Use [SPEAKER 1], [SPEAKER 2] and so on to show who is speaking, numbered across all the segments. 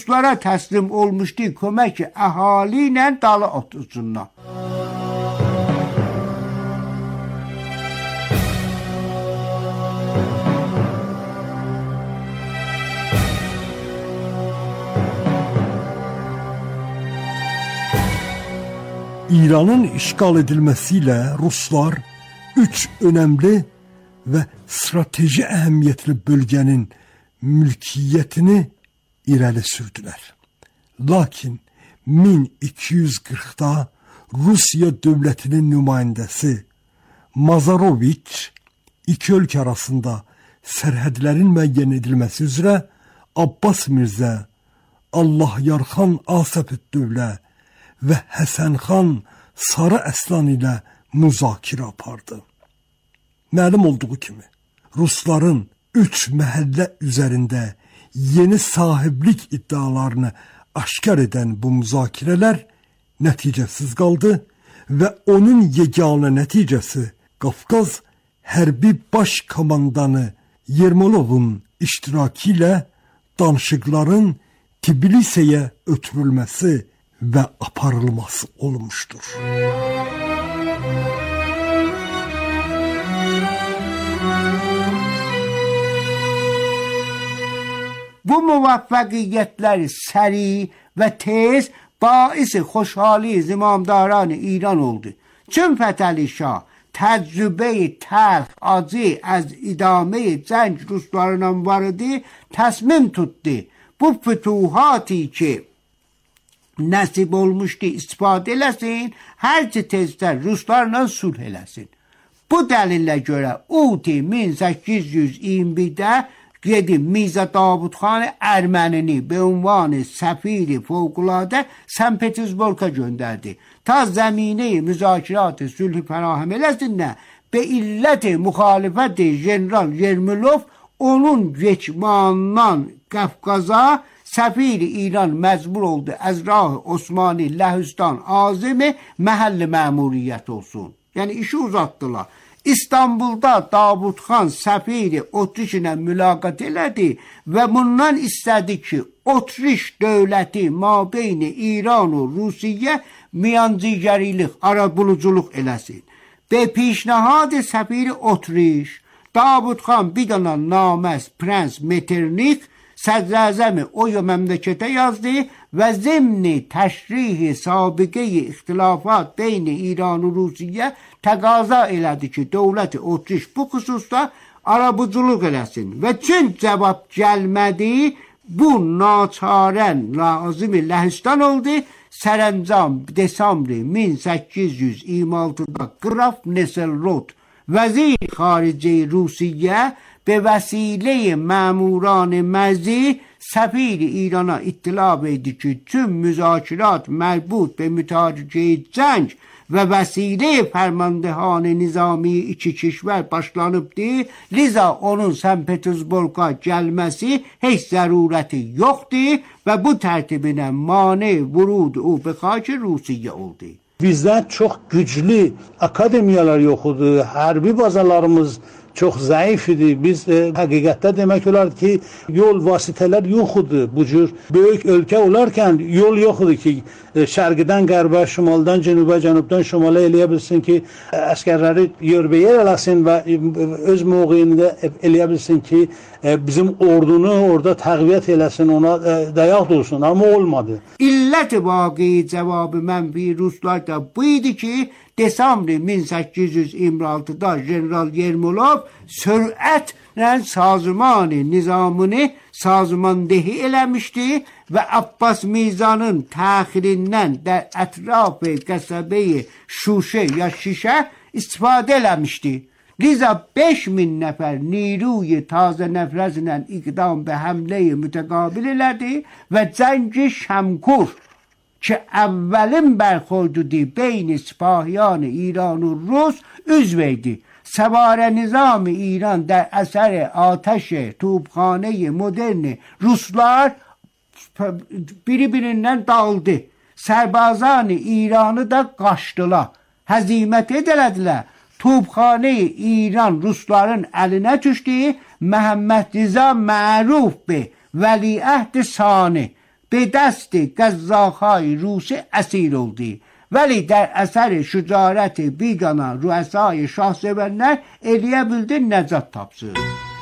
[SPEAKER 1] Ruslara təslim olmuşdu kömək ki, əhali ilə dalı otursunlar.
[SPEAKER 2] İranın işgal edilmesiyle Ruslar 3 önemli ve strateji ehemmiyetli bölgenin mülkiyetini ileri sürdüler. Lakin 1240'da Rusya devletinin nümayəndəsi Mazaroviç iki ülke arasında sərhədlərin müəyyən edilmesi üzere Abbas Mirzə, Allahyarxan Asəfüddövlə ve Həsənxan Sarı Əslan ile müzakirə apardı. Məlum olduğu kimi, Rusların 3 məhəllə üzerinde yeni sahiblik iddialarını aşkar eden bu müzakirələr nəticəsiz qaldı ve onun yeganə nəticəsi Qafqaz Hərbi Baş Komandanı Yermolovun iştirakı ile danışıqların Tbilise'ye ötürülmesi ve aparılması olmuştur.
[SPEAKER 1] Bu müvəffəqiyyətlər səri və tez baisi xoşhali zimamdaran İran oldu. Çün Fətəli Şah təcrübə-i təlx, acı az idame-i cəng Ruslarla var idi, təsmim tutdu. Bu fütuhati ki nəsib olmuşdu istifadə eləsin, hərçi tezdən Ruslarla sulh eləsin. Bu dəlillə görə Uti 1821-də gedib Mirzə Davudxan Ərmənini be ünvanı səfiri fövqüladə St. Petersburg'a göndərdi. Ta zəminə-i müzakirat-ı sülh fərahəm eləsinlər, be illət-i müxalifət-i General Yermolov onun geçmanından Qafqaza səfir İran məcbur oldu az rah Osmani Ləhüstan azimi məhəlli məmuriyyət olsun. Yəni işi uzatdılar. İstanbul'da Davudxan səfiri Otriş ilə mülaqat elədi və bundan istədi ki, Otriş dövləti mabeyni İran və Rusiya miyancıgərilik, arabuluculuk eləsin. Be pişnahad səfiri Otriş, Davudxan bir dana naməz Prens Metternich Sədrəzəmi o məmləkətə yazdı və zimni təşrihi sabiqeyi ixtilafat beyni İran və Rusiya təqaza elədi ki, dövləti Otriş bu xüsusda arabuluculuk eləsin və çün cavab gəlmədi, bu naçarən lazım-i Ləhüstan oldu. Sərəncam Desambr 1826'da Qraf Neselrod vəzir xarici Rusiya به وسیله ماموران مرزی سفیر ایران اطلاع verdi ki tüm müzakirat مربوط به mütarizə cəng və vəsilə fərmandehan nizami iki kişvər başlanıbdı. Liza onun St. Petersburg'a gəlməsi heç zərurəti yoxdur və bu tərtibinə mane vurud o be xaç Rusiya oldu.
[SPEAKER 3] Bizdə çox güclü akademiyalar yox idi. Hərbi bazalarımız çox zəif idi. Biz həqiqətdə demək olar ki, yol vasitələr yox idi. Bu cür böyük ölkə olarkən yol yox idi ki, şərqdən qərbə, şimaldan cənuba, cənubdan şimala eləyə bilsin ki, əskərləri yerbəyer eləsin və öz mövqeyində eləyə bilsin ki, bizim ordunu orada təqviyyət eləsin, ona dayaq dursun. Amma olmadı.
[SPEAKER 1] İllət-i vaqi cavabı mənfi Ruslar da bu idi ki, Desambr 1826'da General Yermolov sürətlə sazımanı nizamını sazımandehi eləmişdi və Abbas Mirza'nın təxirindən də ətrafı qəsəbəyi Şuşə ya Şişə istifadə eləmişdi. Liza 5000 nəfər niruyi tazə nəfrəzlə iqdam və həmləyi mütəqabil elədi və cəngi Şəmkur ki əvvəlin bərxordudu beyni sipahiyan İran و Rus üzveydi. Səvarə nizam-ı İran در اثر آتش توپخانه modern Ruslar biri-birindən dağıldı. Sərbazan-ı İranı da qaçdılar. Həzimət edilədilər. Topxane-i İran Rusların əlinə düşdü. Məhəmməd Rza Məruf be Vəliəhd Sani به دست قزاق‌های روسی اسیر oldu. ولی در اثر شجاعت بیگانه رؤسای şahseverler eləyə bildi nəcat tapsın.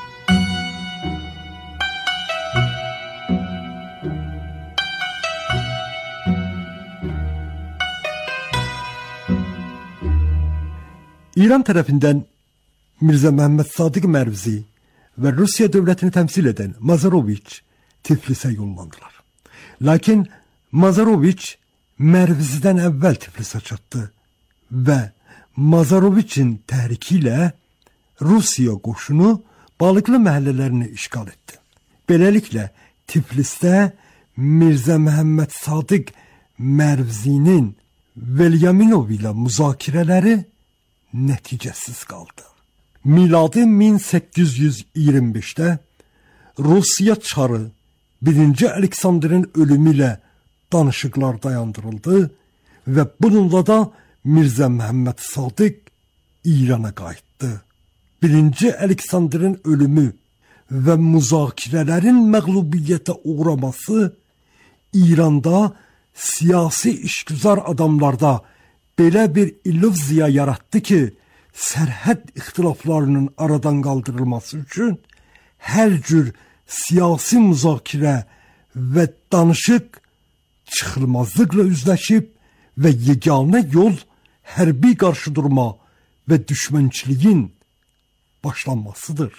[SPEAKER 2] İran tərəfindən Mirzə Məhəmməd Sadiq Mərvizi və Rusiya dövlətini təmsil edən Mazaroviç Tiflisə yollandılar. Lakin Mazaroviç Mərvizidən əvvəl Tiflisə çatdı və Mazaroviçin təhriki ilə Rusiya qoşunu Balıqlı məhəllələrini işğal etdi. Beləliklə Tiflisdə Mirzə Məhəmməd Sadiq Mərvizinin Velyaminov ilə müzakirələri nəticəsiz qaldı. Miladi 1825-də Rusiya çarı 1. Aleksandrın ölümü ilə danışıqlar dayandırıldı və bununla da Mirzə Məhəmməd Sadiq İrana qayıtdı. 1. Aleksandrın ölümü və müzakirələrin məğlubiyyətə uğraması İranda siyasi işgüzar adamlarda belə bir illüziya yaratdı ki, sərhəd ixtilaflarının aradan qaldırılması üçün hər cür siyasi müzakirə və danışıq çıxılmazlıqla üzləşib və yeganə yol hərbi qarşıdurma və düşmənçiliyin başlanmasıdır.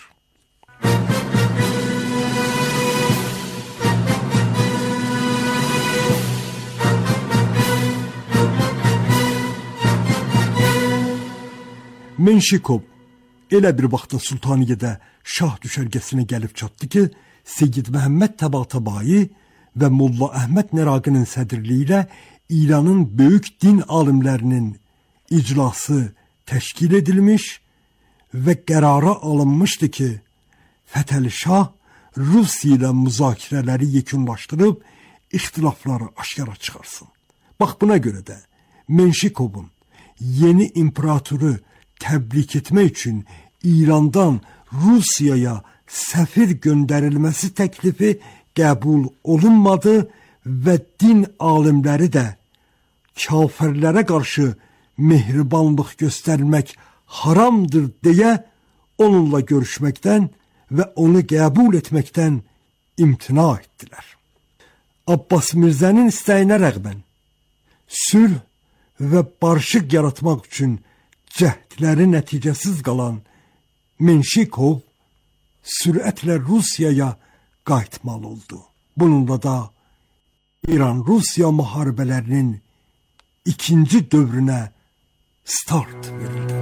[SPEAKER 2] Menşikov elə bir vaxtda Sultaniyedə şah düşərgəsinə gəlib çatdı ki, Seyyid Məhəmməd Təbatabai və Molla Əhməd Nəraqinin sədrliyi ilə İranın böyük din alimlərinin iclası təşkil edilmiş və qərara alınmışdı ki, Fətəli Şah Rusiya ilə müzakirələri yekunlaşdırıb ixtilafları aşkara çıxarsın. Bax buna görə də Menşikovun yeni imperatoru təbrik etmək üçün İrandan Rusiyaya səfir göndərilməsi təklifi qəbul olunmadı və din alimləri də kafirlərə qarşı mehribanlıq göstərmək haramdır deyə onunla görüşməkdən və onu qəbul etməkdən imtina etdilər. Abbas Mirzənin istəyinə rəğbən sülh və barışıq yaratmaq üçün cəhdləri nəticəsiz qalan Menşikov sürətlə Rusiyaya qayıtmalı oldu. Bununla da İran-Rusiya müharibələrinin ikinci dövrünə start verildi.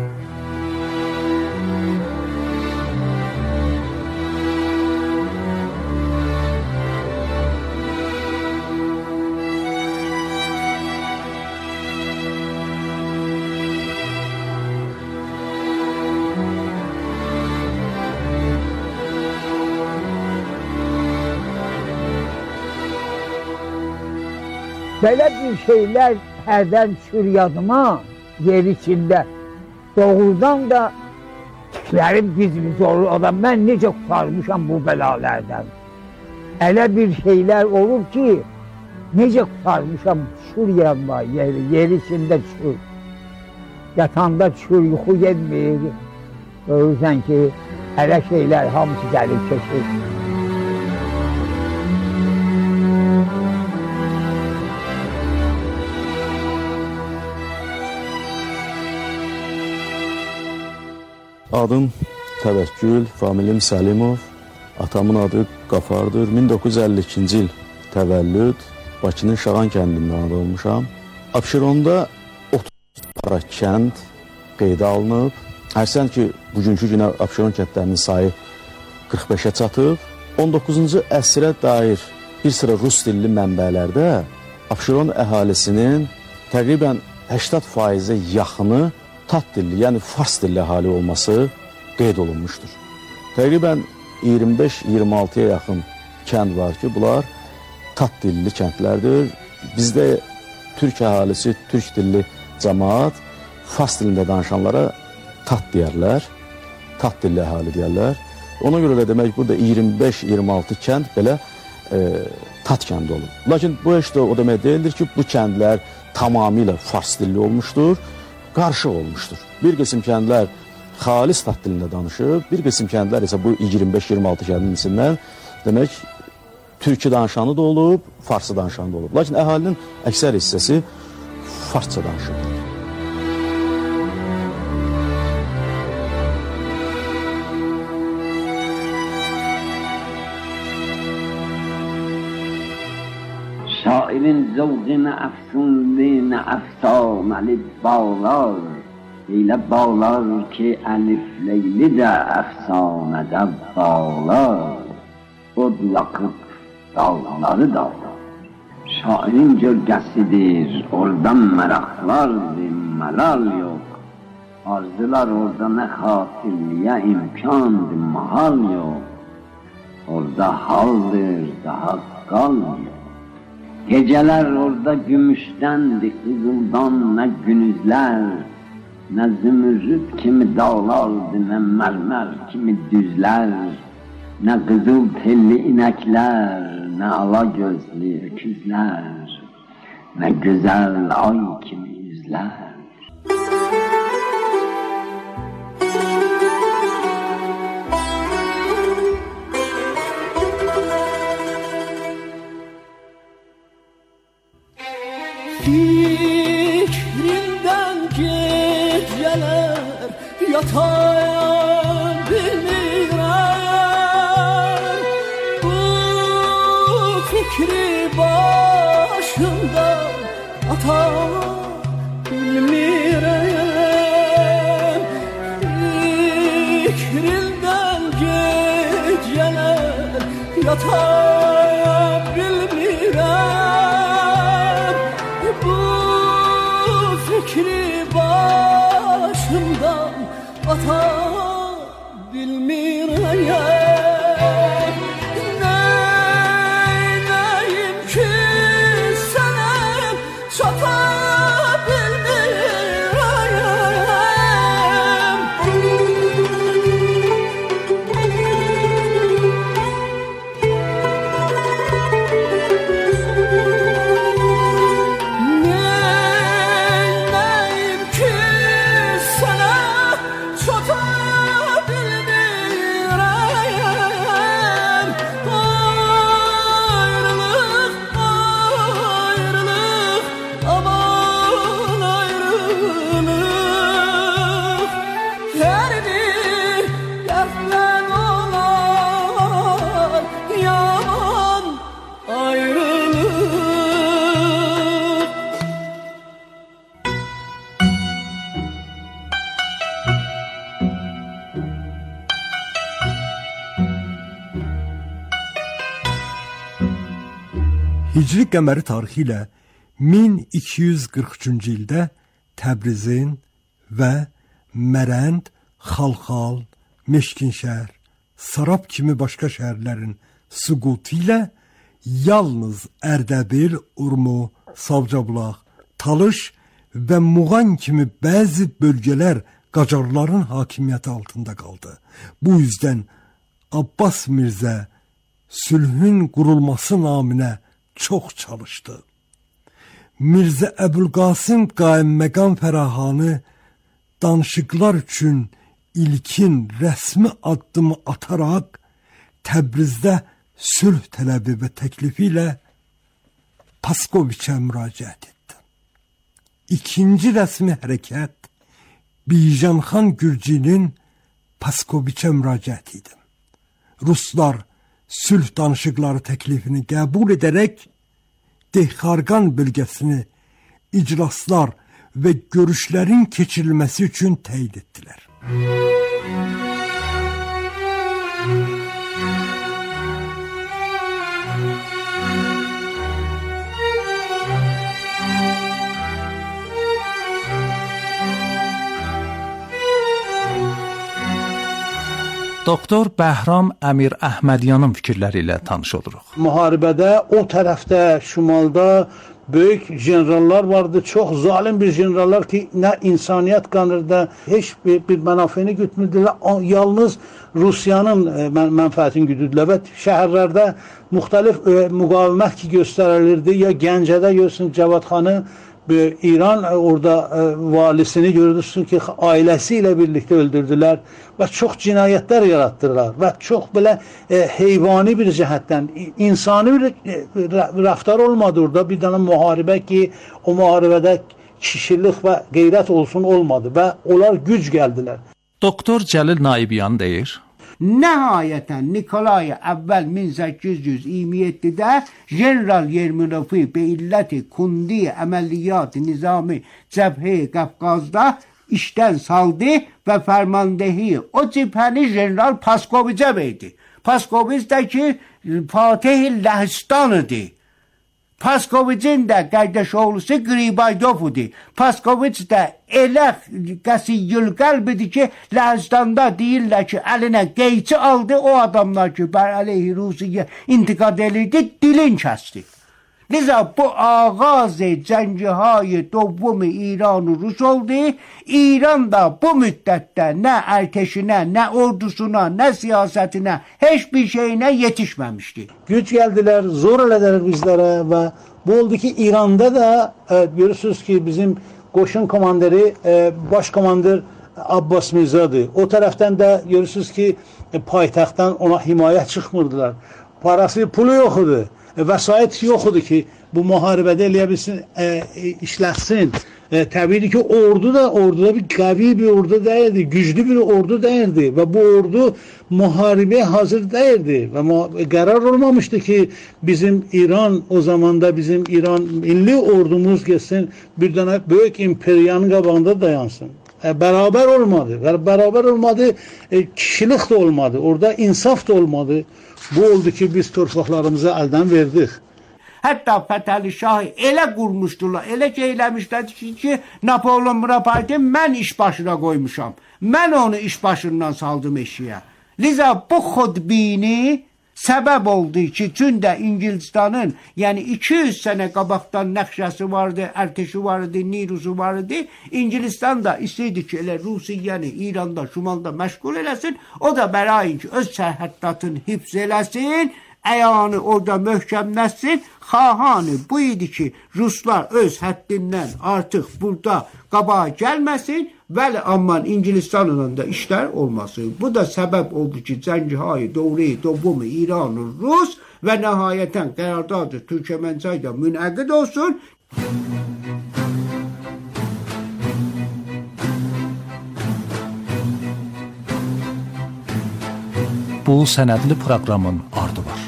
[SPEAKER 4] Belə bir şeylər hərdən düşür yadıma, yer içində. Doğrudan da tüklərim biz olur. Adam, mən necə qurtarmışam bu bəlalərdən. Elə bir şeylər olur ki, necə qurtarmışam, düşür yadıma, yer içində düşür. Yatanda düşür, yuxu yetmir. Görürsən ki, elə şeylər hamısı gəlib keçir.
[SPEAKER 5] Adım Təvəkkül, familim Səlimov, atamın adı Qafardır. 1952-ci il təvəllüd, Bakının Şağan kəndində anadan olmuşam. Abşeronda 30 para kənd qeydə alınıb. Hərsən ki, bugünkü günə Abşeron kəndlərinin sayı 45-ə çatıb. 19-cu əsrə dair bir sıra rus dilli mənbələrdə Abşeron əhalisinin təqribən 80%-ə yaxını tat dilli, yəni fars dilli əhali olması qeyd olunmuşdur. Təqribən 25-26-ya yaxın kənd var ki, bunlar tat dilli kəndlərdir. Bizdə türk əhalisi, türk dilli cəmaat fars dilində danışanlara tat deyərlər, tat dilli əhali deyərlər. Ona görə də demək, burada 25-26 kənd belə Tat kəndi olub. Lakin bu heç də o demək deyildir ki, bu kəndlər tamamilə fars dilli olmuşdur, qarışıq olmuşdur. Bir qism kəndlər xalis tat dilində danışıb, bir qism kəndlər isə bu 25-26 kəndin içindən demək türkü danışanı da olub, farsı danışanı da olub. Lakin əhalinin əksər hissəsi farsça danışır.
[SPEAKER 6] Şairin zevqine efsunliğine efsaneli bağlar, elə bağlar ki Elif Leyli de efsanede bağlar, od yakıp dağları dağlar. Şairin gölgesidir, oradan meraklar, melal yok. Arzular orada ne hatirliye imkandır, mahal yok. Orada haldır, daha kalmıyor. Geceler orada gümüştendi, kızıldan ne günüzler, ne zümrüt kimi dağlardı, ne mermer kimi düzler, ne kızıl telli inekler, ne ala gözlü öküzler, ne güzel ay kimi yüzler.
[SPEAKER 7] Fikrimden geceler yatayan bilmirəm, bu fikri başımdan atan bilmirəm. Fikrimden geceler yatayan bilmirəm, bu fikri başımdan ata bilmirəm. Neynəyim ki sənə çata bilmirəm.
[SPEAKER 2] Hicri qəməri tarixi ilə 1243-cü ildə Təbrizin və Mərənd, Xalxal, Meşkinşəhər, Sarab kimi başqa şəhərlərin süqutu ilə yalnız Ərdəbil, Urmu, Savcabulaq, Talış və Muğan kimi bəzi bölgələr Qacarların hakimiyyəti altında qaldı. Bu yüzdən Abbas Mirzə sülhün qurulması naminə çox çalışdı. Mirzə Əbülqasım Qaimməqam Fərahanı danışıqlar üçün ilkin rəsmi addımı ataraq Təbrizdə sülh tələbi və təklifi ilə Paskoviçə müraciət etdi. İkinci rəsmi hərəkət Bijanxan Gürcinin Paskoviçə müraciəti idi. Ruslar sülh danışıqları təklifini qəbul edərək Dehxarqan bölgəsini iclaslar və görüşlərin keçirilməsi üçün təyin etdilər.
[SPEAKER 8] Doktor Bəhram Əmir Əhmədyanın fikirləri ilə tanış oluruq.
[SPEAKER 3] Müharibədə o tərəfdə, şimalda Böyük generallar vardı, çox zalim bir generallar ki, nə insaniyyət qanırda heç bir mənafeyini gütmürdülər, yalnız Rusiyanın mənfəətini güdürdülər və şəhərlərdə müxtəlif müqavimət ki göstərilirdi. Ya Gəncədə görürsün Cavadxanı, İran orada valisini görürsün ki ailəsi ilə birlikdə öldürdülər və çox cinayətlər yaratdılar və çox belə heyvani bir cəhətdən insani bir rəftar olmadı orada. Bir dənə müharibə ki o müharibədə kişilik və qeyrət olsun olmadı və onlar güc gəldilər.
[SPEAKER 8] Doktor Cəlil Naibyan deyir:
[SPEAKER 1] Nəhayətən Nikolay əvvəl 1827-də General Yermolovi be illəti kundi əməliyyat nizami cəbhə Qafqazda işdən saldı və fərmandehi o cəbhəni General Paskovicə verdi. Paskovic də ki Fatih Ləhstan idi. Paskovicin də qardaşoğlusu Qribaydov idi. Paskovic də elə qəsiyyül qəlb idi ki, Ləhstanda deyirlər ki, əlinə qeyçi aldı, o adamlar ki, bər əleyhi Rusiya intiqad edirdi, dilin kəsdi. Liza bu ağaz cəngihay dovumu İran-ı Rus oldu. İran da bu müddətdə nə ərteşinə, nə ordusuna, nə siyasetinə, heç bir şeyinə yetişməmişdi.
[SPEAKER 3] Güc gəldilər, zor elədilər bizlərə və bu oldu ki, İranda da görürsünüz ki, bizim qoşun komandiri, baş komandir Abbas Mirzadır. O tərəfdən də görürsünüz ki, paytaxtdan ona himayət çıxmırdılar. Parası, pulu yox idi. Vəsait yoxdur ki, bu müharibədə eləyə bilsin, işləsin. Təbii ki, orduda bir qəvi bir ordu deyildi, güclü bir ordu deyildi və bu ordu müharibəyə hazır deyildi və qərar olmamışdı ki, bizim İran o zamanda bizim İran milli ordumuz gəlsin, bir dənə böyük imperiyanın qabağında dayansın. Bərabər olmadı, kişilik də olmadı, orada insaf da olmadı. Bu oldu ki, biz torpaqlarımızı əldən verdik.
[SPEAKER 1] Hətta Fətəli Şahı elə qurmuşdular, elə ki eləmişlər ki, Napolon Bonaparte mən iş başına qoymuşam. Mən onu iş başından saldım eşiyə. Liza bu xudbini səbəb oldu ki, çündə İngilistanın, yəni 200 sənə qabaqdan nəqşəsi vardı, ərteşi vardı, nirusu vardı. İngilistan da istəyirdi ki, elə Rusiyanı İranda, Şumalda məşğul eləsin. O da bərayin ki, öz sərhəddatını hifz eləsin, əyanı orada möhkəmləsin. Xahanı bu idi ki, Ruslar öz həddindən artıq burada qabağa gəlməsin. Vəli amman İngilistanla da işlər olmasın. Bu da səbəb oldu ki, cəngihay dövri dovumu İran-ı Rus və nəhayətən qərardadır Türkməncayda münəqid olsun.
[SPEAKER 8] Bu sənədli proqramın ardı var.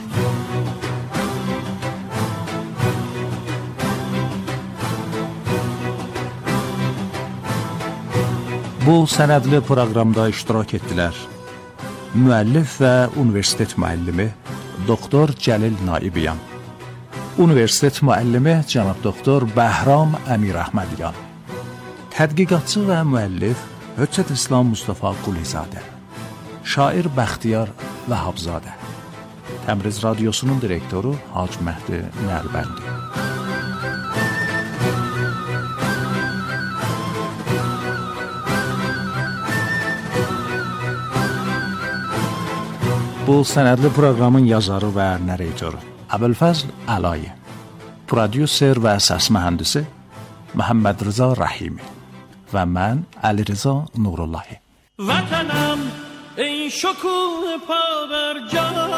[SPEAKER 8] Bu sənədli proqramda iştirak etdilər müəllif və universitet müəllimi Doktor Cəlil Naibyan, universitet müəllimi cənab Doktor Bəhram Əmir Əhmədyan, tədqiqatçı və müəllif Höccət İslam Mustafa Qulizadə, şair Bəxtiyar Vəhabzadə, Təbriz Radiosunun direktoru Hacı Məhdi Nəlbəndi. Bu sənədli proqramın yazarı və narratoru Əbülfəzl Əlayi, prodüser və səs mühəndisi Məhəmməd Rıza Rəhimi və mən Əli Rıza Nurullahi.
[SPEAKER 7] Vətənəm ey şokul pavərcan,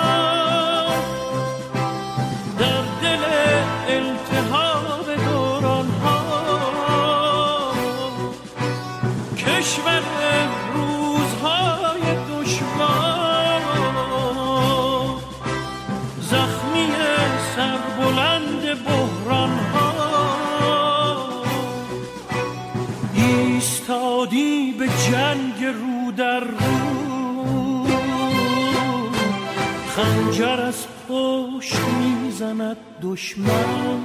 [SPEAKER 7] در دل التهاب دوران ها، کشور روزهای دشوار، زخمی سربلند بحران ها، ایستادی به جنگ رو در رو، خنجر از پشت میزند دشمن،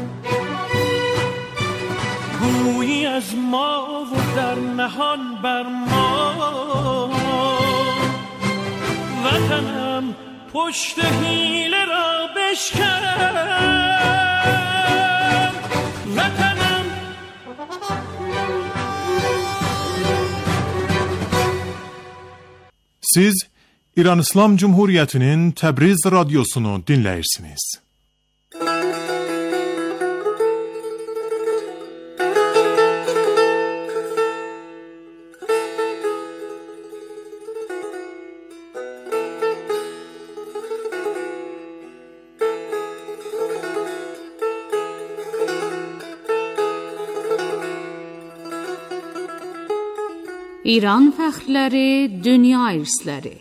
[SPEAKER 7] گویی از ما و در نهان بر ما، وطنم پشت حیله را بشکن.
[SPEAKER 9] Siz İran İslam Cumhuriyeti'nin Təbriz radyosunu dinləyirsiniz.
[SPEAKER 10] İran fəxrləri, dünya irsləri.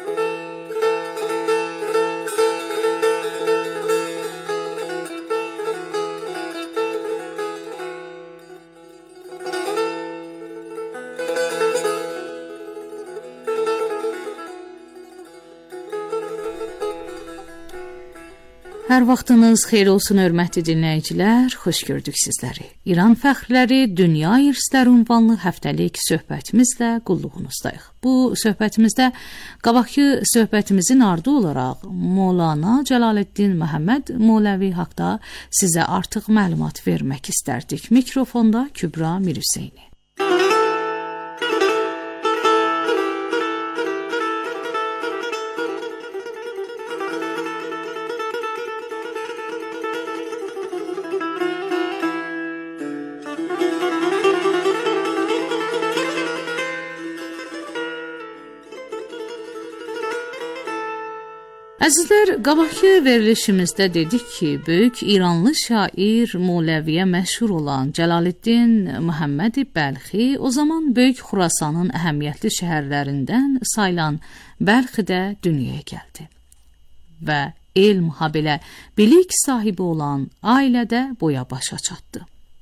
[SPEAKER 10] Hər vaxtınız xeyir olsun, hörmətli dinləyicilər, xoş gördük sizləri. İran fəxrləri, dünya irsləri ünvanlı həftəlik söhbətimizlə qulluğunuzdayıq. Bu söhbətimizdə qabaqki söhbətimizin ardı olaraq Mövlana Cəlaləddin Məhəmməd Mollavi haqda sizə artıq məlumat vermək istərdik. Mikrofonda Kübra Mirhüseyni. Əzizlər, qabaqki verilişimizdə dedik ki, böyük İranlı şair Mollaviyə məşhur olan Cəlaləddin Məhəmməd Bəlxi o zaman Böyük Xurasanın əhəmiyyətli şəhərlərindən sayılan Bəlxidə dünyaya gəldi və elm habelə bilik sahibi olan ailədə boya başa çatdı.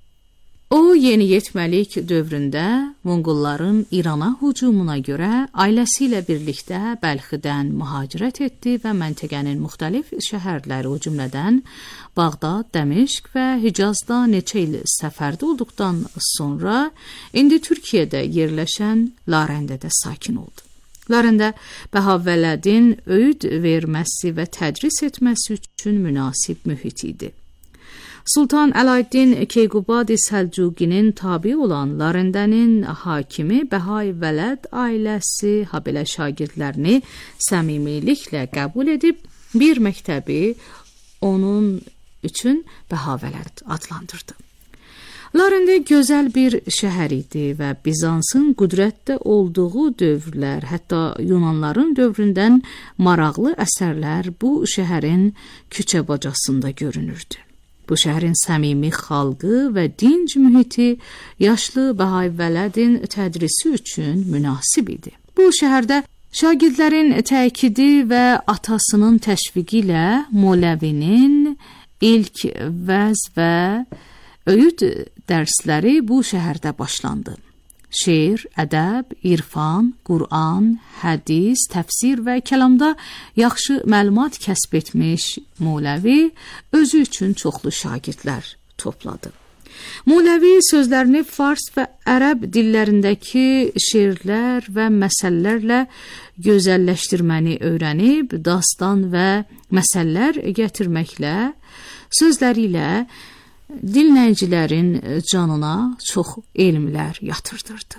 [SPEAKER 10] O, yeniyetməlik dövründə Monqolların İrana hücumuna görə ailəsi ilə birlikdə Bəlxidən mühacirət etdi və məntəqənin müxtəlif şəhərləri, o cümlədən Bağdad, Dəmişq və Hicazda neçə il səfərdə olduqdan sonra indi Türkiyədə yerləşən Larəndədə sakin oldu. Larəndə Bəhavələdin öyüd verməsi və tədris etməsi üçün münasib mühit idi. Sultan Əlaəddin Keyqubadi Səlcuqinin tabi olan Larəndənin hakimi Bəhavələd ailəsi habelə şagirdlərini səmimiliklə qəbul edib bir məktəbi onun üçün Bəhavələd adlandırdı. Larəndə gözəl bir şəhər idi və Bizansın qüdrətdə olduğu dövrlər, hətta Yunanların dövründən maraqlı əsərlər bu şəhərin küçə-bacasında görünürdü. Bu şəhərin səmimi xalqı və dinc mühiti yaşlı Bəhavələdin tədrisi üçün münasib idi. Bu şəhərdə şagirdlərin təkidi və atasının təşviqi ilə Mollavi'nin ilk vəz və öyüd dərsləri bu şəhərdə başlandı. Şeir, ədəb, irfan, Qur'an, hədis, təfsir və kəlamda yaxşı məlumat kəsb etmiş Mollavi özü üçün çoxlu şagirdlər topladı. Mollavi sözlərini fars və ərəb dillərindəki şeirlər və məsəllərlə gözəlləşdirməni öyrənib, dastan və məsəllər gətirməklə, sözləri ilə dinləyicilərin canına çox elmlər yatırdırdı.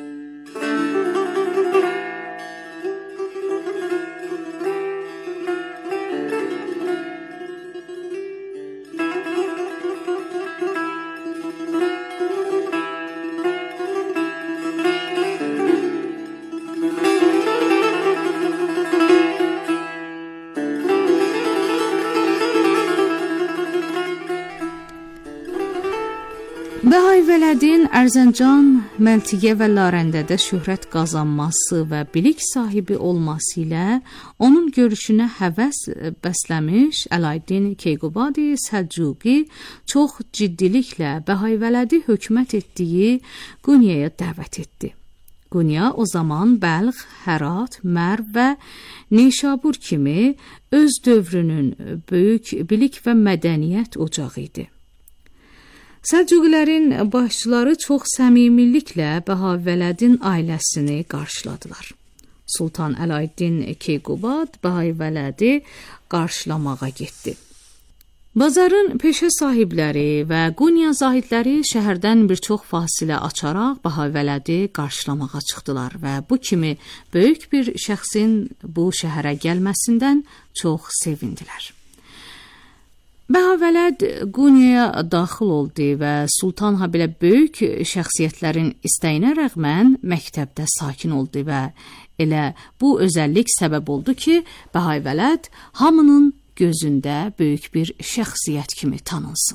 [SPEAKER 10] Bəhavələdin Ərzəncan, Məltiyə və Larəndədə şöhrət qazanması və bilik sahibi olması ilə onun görüşünə həvəs bəsləmiş Əlaəddin Keyqubadi Səlcuqi çox ciddiliklə Bəhavələdi hökumət etdiyi Qunyaya dəvət etdi. Qunya o zaman Bəlx, Hərat, Mərv və Nişabur kimi öz dövrünün böyük bilik və mədəniyyət ocağı idi. Səlcuqilərin başçıları çox səmimiliklə Bəhavələdin ailəsini qarşıladılar. Sultan Əlaəddin Keyqubad Bəhavələdi qarşılamağa getdi. Bazarın peşə sahibləri və Qunya zahidləri şəhərdən bir çox fasilə açaraq Bahavələdi qarşılamağa çıxdılar və bu kimi böyük bir şəxsin bu şəhərə gəlməsindən çox sevindilər. Bahavələd Qunyaya daxil oldu və Sultan habelə böyük şəxsiyyətlərin istəyinə rəğmən məktəbdə sakin oldu və elə bu özəllik səbəb oldu ki, Bahavələd hamının gözündə böyük bir şəxsiyyət kimi tanınsın.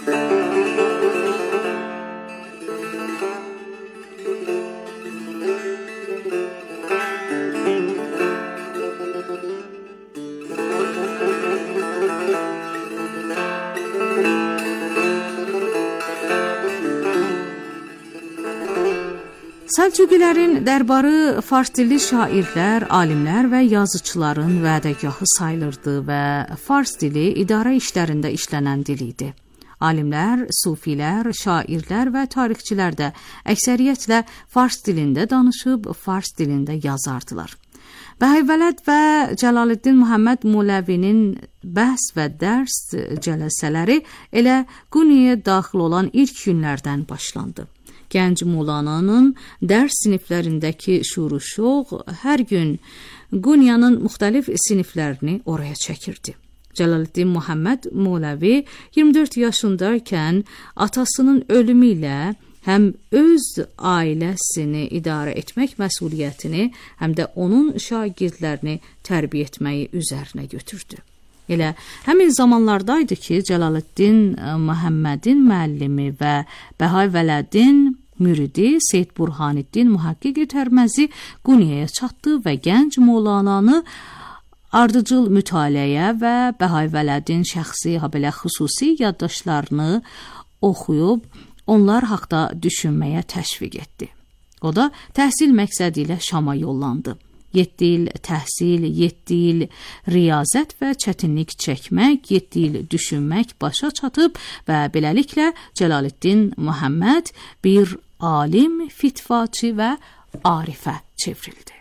[SPEAKER 10] Səlcuqilərin dərbarı fars dilli şairlər, alimlər və yazıçıların vədəgahı sayılırdı və fars dili idarə işlərində işlənən dil idi. Alimlər, sufilər, şairlər və tarixçilər də əksəriyyətlə fars dilində danışıb, fars dilində yazardılar. Bahavələd və Cəlaləddin Muhammed Moləvinin bəhs və dərs cələsələri elə Qunyaya daxil olan ilk günlərdən başlandı. Gənc Molananın dərs siniflərindəki şuru-şoğ hər gün Qunyanın müxtəlif siniflərini oraya çəkirdi. Cəlaləddin Muhammed Moləvi 24 yaşındaykən atasının ölümü ilə həm öz ailəsini idarə etmək məsuliyyətini, həm də onun şagirdlərini tərbiyə etməyi üzərinə götürdü. Elə həmin zamanlardaydı ki, Cəlaləddin Muhammedin müəllimi və Bahavələdin müridi Seyd Burhanəddin Muhaqqiq Tərməzi Qunyaya çatdı və gənc Molananı ardıcıl mütaliəyə və Bahavələdin şəxsi, habelə xüsusi yaddaşlarını oxuyub, onlar haqda düşünməyə təşviq etdi. O da təhsil məqsədi ilə Şama yollandı. 7 il təhsil, 7 il riyazət və çətinlik çəkmək, 7 il düşünmək başa çatıb və beləliklə Cəlaləddin Muhammed bir alim, fitvaçı və arifə çevrildi.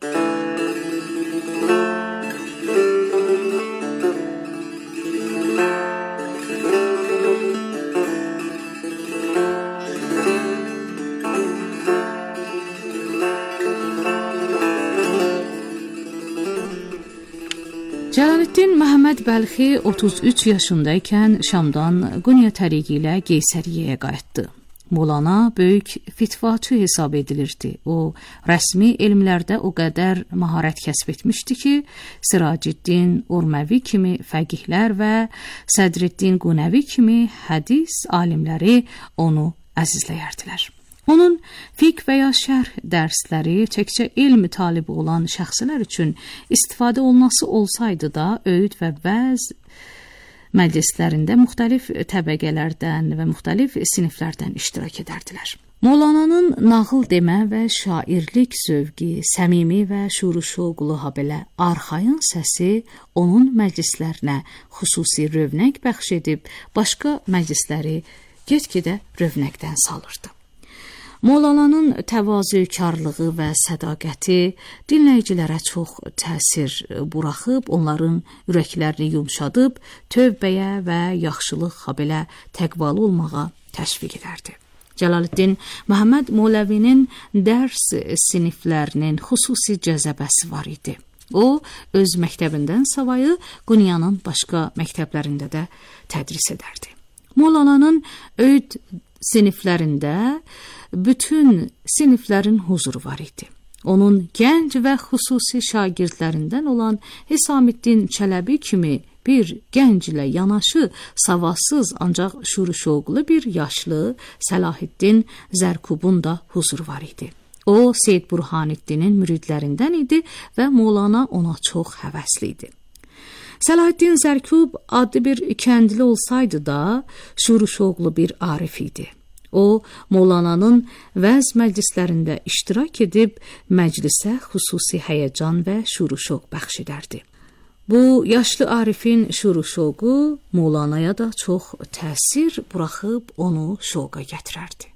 [SPEAKER 10] Cəlaləddin Məhəmməd Bəlxi 33 yaşındaykən Şamdan Qunya təriqi ilə Qeysəriyyəyə qayıtdı. Molana böyük fitvaçı hesab edilirdi. O, rəsmi elmlərdə o qədər maharət kəsb etmişdi ki, Siraciddin Urməvi kimi fəqihlər və Sədriddin Qunəvi kimi hədis alimləri onu əzizləyərdilər. Onun fiqh və ya şərh dərsləri təkcə elm talibi olan şəxslər üçün istifadə olunması olsaydı da, öğüd və vəz məclislərində müxtəlif təbəqələrdən və müxtəlif siniflərdən iştirak edərdilər. Molananın nağıl demə və şairlik zövqü, səmimi və şuru-şoğlu habelə arxayın səsi onun məclislərinə xüsusi rövnəq bəxş edib, başqa məclisləri get-gedə rövnəqdən salırdı. Molananın təvazökarlığı və sədaqəti dinləyicilərə çox təsir buraxıb, onların ürəklərini yumşadıb, tövbəyə və yaxşılıq habelə təqvalı olmağa təşviq edərdi. Cəlaləddin Muhammed Moləvinin dərs siniflərinin xüsusi cəzəbəsi var idi. O, öz məktəbindən savayı Qunyanın başqa məktəblərində də tədris edərdi. Molananın öğüd siniflərində bütün siniflərin huzuru var idi. Onun gənc və xüsusi şagirdlərindən olan Hüsamüddin Çələbi kimi bir gənclə yanaşı savadsız ancaq şuru-şoğlu bir yaşlı Səlahiddin Zərkubun da huzuru var idi. O, Seyd Burhanəddinin müridlərindən idi və Molana ona çox həvəsli idi. Səlahiddin Zərkub adlı bir kəndli olsaydı da, şuru-şoğlu bir arif idi. O, Molananın vəz məclislərində iştirak edib, məclisə xüsusi həyəcan və şuru-şoğ bəxş edərdi. Bu, yaşlı arifin şuru-şoğu Molanaya da çox təsir buraxıb onu şoğa gətirərdi.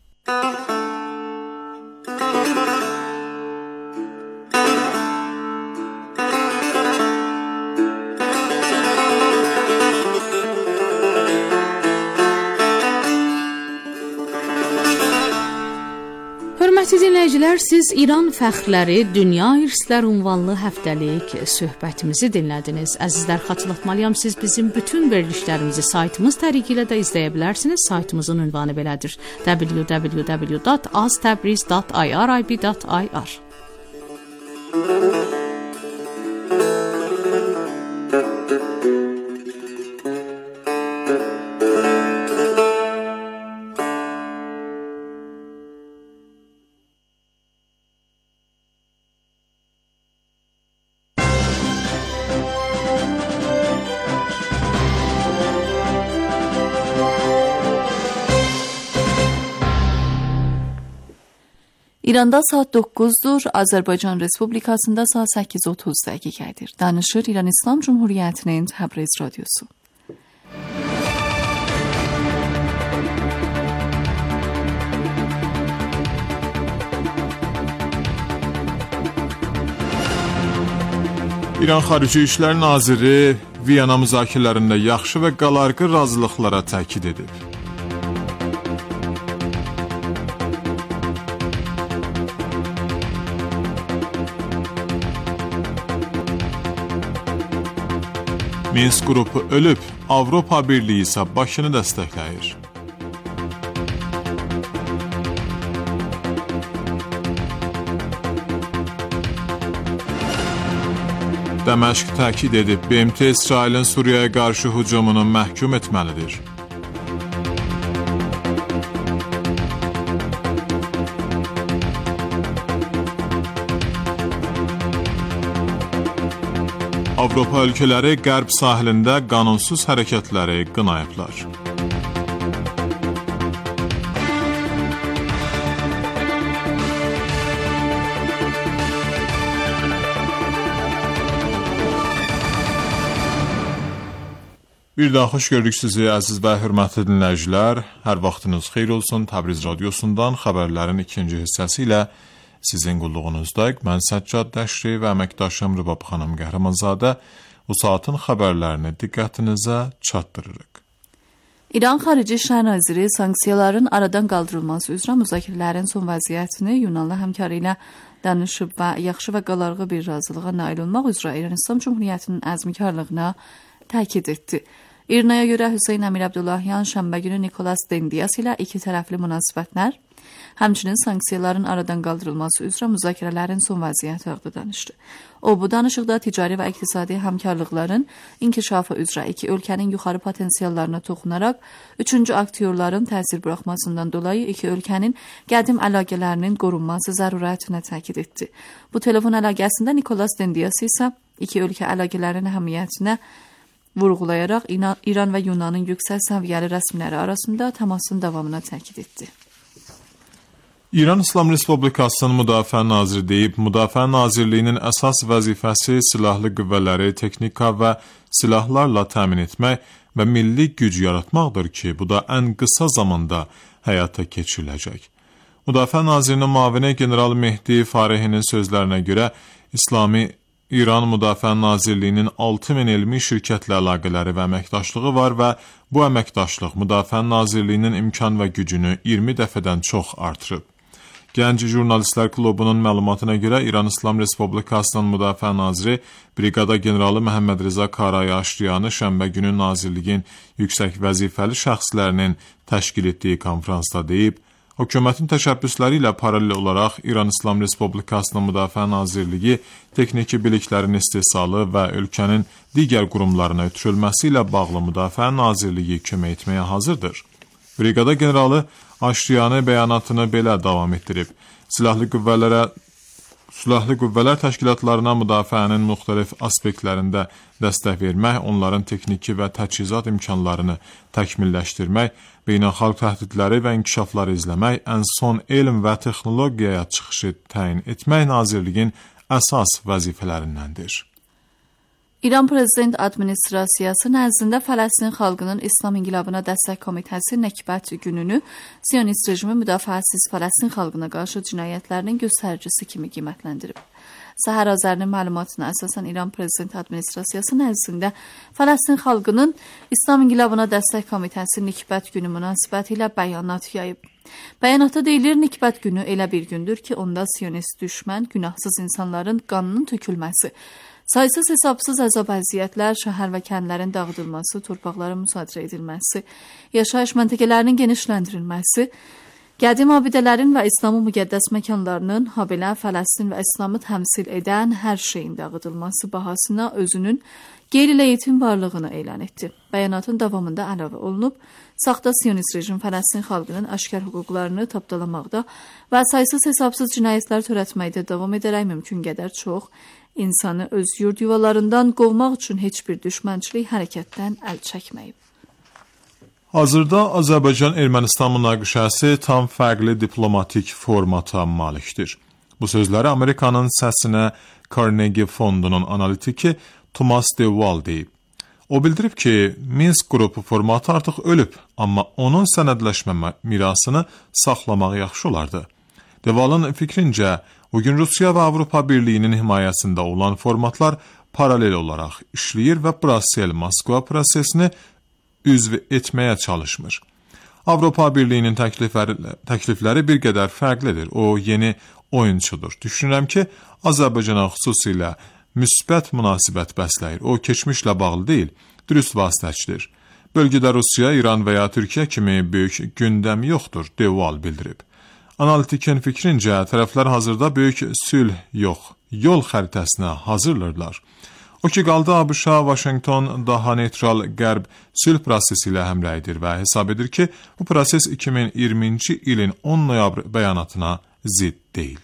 [SPEAKER 10] Hörmətli dinləyicilər, siz İran fəxrləri, dünya irslər ünvanlı həftəlik söhbətimizi dinlədiniz. Əzizlər, xatırlatmalıyam, siz bizim bütün verilişlərimizi saytımız təriqi ilə də izləyə bilərsiniz. Saytımızın ünvanı belədir: www.aztabriz.ir.
[SPEAKER 11] İranda saat 9'dur, Azərbaycan Respublikasında saat 8:30 dəqiqədir. Danışır İran İslam Cumhuriyyətinin Təbriz Radyosu.
[SPEAKER 9] İran Xarici İşlər Naziri Viyana müzakirələrində yaxşı və qalarqı razılıqlara təkid edib. Minsk qrupu ölüb, Avropa Birliyi isə Bakını dəstəkləyir. Dəməşq təkid edib, BMT İsrailin Suriyaya qarşı hücumunu məhkum etməlidir. Avropa ölkələri Qərb sahilində qanunsuz hərəkətləri qınayıblar. Bir daha xoş gördük sizi, əziz və hörmətli dinləyicilər. Hər vaxtınız xeyir olsun. Təbriz Radyosundan xəbərlərin ikinci hissəsi ilə sizin qulluğunuzdayıq. Mən Səccad Dəşri və əməkdaşım Rübab xanım Qəhrəmanzadə bu saatın xəbərlərini diqqətinizə çatdırırıq.
[SPEAKER 11] İran Xarici İşlər Naziri sanksiyaların aradan qaldırılması üzrə müzakirələrin son vəziyyətini Yunanla həmkarı ilə danışıb və yaxşı və qalarğı bir razılığa nail olmaq üzrə İran İslam Cumhuriyyətinin əzmkarlığına təkid etdi. İrnaya görə Hüseyn Əmir Abdullahyan şənbə günü Nikolas Dendias ilə iki tərəfli münasibətlər, həmçinin sanksiyaların aradan qaldırılması üzrə müzakirələrin son vəziyyəti haqqında danışdı. O, bu danışıqda ticari və iqtisadi həmkarlıqların inkişafı üzrə iki ölkənin yuxarı potensiallarına toxunaraq, üçüncü aktyorların təsir buraxmasından dolayı iki ölkənin qədim əlaqələrinin qorunması zərurətinə təkid etdi. Bu telefon əlaqəsində Nikolas Dendias isə iki ölkə əlaqələrinin əhəmiyyətinə vurğulayaraq İran və Yunanın yüksək səviyyəli rəsmiləri arasında təmasın davamına təkid etdi.
[SPEAKER 9] İran İslam Respublikasının Müdafiə Naziri deyib, Müdafiə Nazirliyinin əsas vəzifəsi silahlı qüvvələri, texnika və silahlarla təmin etmək və milli güc yaratmaqdır ki, bu da ən qısa zamanda həyata keçiriləcək. Müdafiə Nazirinin müavini General Mehdi Farihinin sözlərinə görə, İslami İran Müdafiə Nazirliyinin 6000 elmi şirkətlə əlaqələri və əməkdaşlığı var və bu əməkdaşlıq Müdafiə Nazirliyinin imkan və gücünü 20 dəfədən çox artırıb. Gənc Jurnalistlər Klubunun məlumatına görə İran İslam Respublikasının Müdafiə Naziri Briqada Generalı Məhəmməd Rza Karayaşriyanı şənbə günü Nazirliyin yüksək vəzifəli şəxslərinin təşkil etdiyi konfransda deyib, hökumətin təşəbbüsləri ilə paralel olaraq İran İslam Respublikasının Müdafiə Nazirliyi texniki biliklərin istehsalı və ölkənin digər qurumlarına ötürülməsi ilə bağlı Müdafiə Nazirliyi kömək etməyə hazırdır. Briqada generalı Aşriyanı bəyanatını belə davam etdirib. Silahlı qüvvələr təşkilatlarına müdafiənin müxtəlif aspektlərində dəstək vermək, onların texniki və təchizat imkanlarını təkmilləşdirmək, beynəlxalq təhdidləri və inkişafları izləmək, ən son elm və texnologiyaya çıxışı təyin etmək Nazirliyin əsas vəzifələrindəndir.
[SPEAKER 11] İran Prezident Administrasiyası nəzdində Fələstin xalqının İslam İnqilabına Dəstək Komitəsi Nəkbət gününü Siyonist rejimi müdafiəsiz Fələstin xalqına qarşı cinayətlərinin göstəricisi kimi qiymətləndirib. Səhər Azərinin məlumatına əsasən İran Prezident Administrasiyası nəzdində Fələstin xalqının İslam İnqilabına Dəstək Komitəsi Nikbət günü münasibətilə bəyanat yayıb. Bəyanatda deyilir, Nikbət günü elə bir gündür ki, onda siyonist düşmən günahsız insanların qanının tökülməsi, saysız hesabsız əzab əziyyətlər, şəhər və kəndlərin dağıdılması, torpaqların müsadirə edilməsi, yaşayış məntəqələrinin genişləndirilməsi, qədim abidələrin və İslamın müqəddəs məkanlarının, habelə Fələstin və İslamı təmsil edən hər şeyin dağıdılması bahasına özünün qeyri-legitim varlığını elan etdi. Bəyanatın davamında əlavə olunub, saxta siyonist rejim Fələstin xalqının aşkar hüquqlarını tapdalamaqda və saysız hesabsız cinayətlər törətməkdə davam edərək mümkün qədər çox insanı öz yurd yuvalarından qovmaq üçün heç bir düşmənçilik hərəkətdən əl çəkməyib.
[SPEAKER 9] Hazırda Azərbaycan-Ermənistan münaqişəsi tam fərqli diplomatik formata malikdir. Bu sözləri Amerikanın səsinə Carnegie Fondunun analitiki Thomas DeWall deyib. O bildirib ki, Minsk qrupu formatı artıq ölüb, amma onun sənədləşmə mirasını saxlamaq yaxşı olardı. DeWall'ın fikrincə, bugün Rusiya və Avropa Birliyinin himayəsində olan formatlar paralel olaraq işləyir və Brüssel-Moskva prosesini üzv etməyə çalışmır. Avropa Birliyinin təklifləri bir qədər fərqlidir. O yeni oyunçudur. Düşünürəm ki, Azərbaycana xüsusilə müsbət münasibət bəsləyir. O, keçmişlə bağlı deyil, dürüst vasitəçidir. Bölgədə Rusiya, İran və ya Türkiyə kimi böyük gündəm yoxdur, DeWall bildirib. Analitikin fikrincə, tərəflər hazırda böyük sülh yox, yol xəritəsinə hazırlırlar. O ki, qaldı ABŞ-a, Washington daha neytral qərb sülh prosesi ilə həmrəydir və hesab edir ki, bu proses 2020-ci ilin 10 noyabr bəyanatına zidd deyil.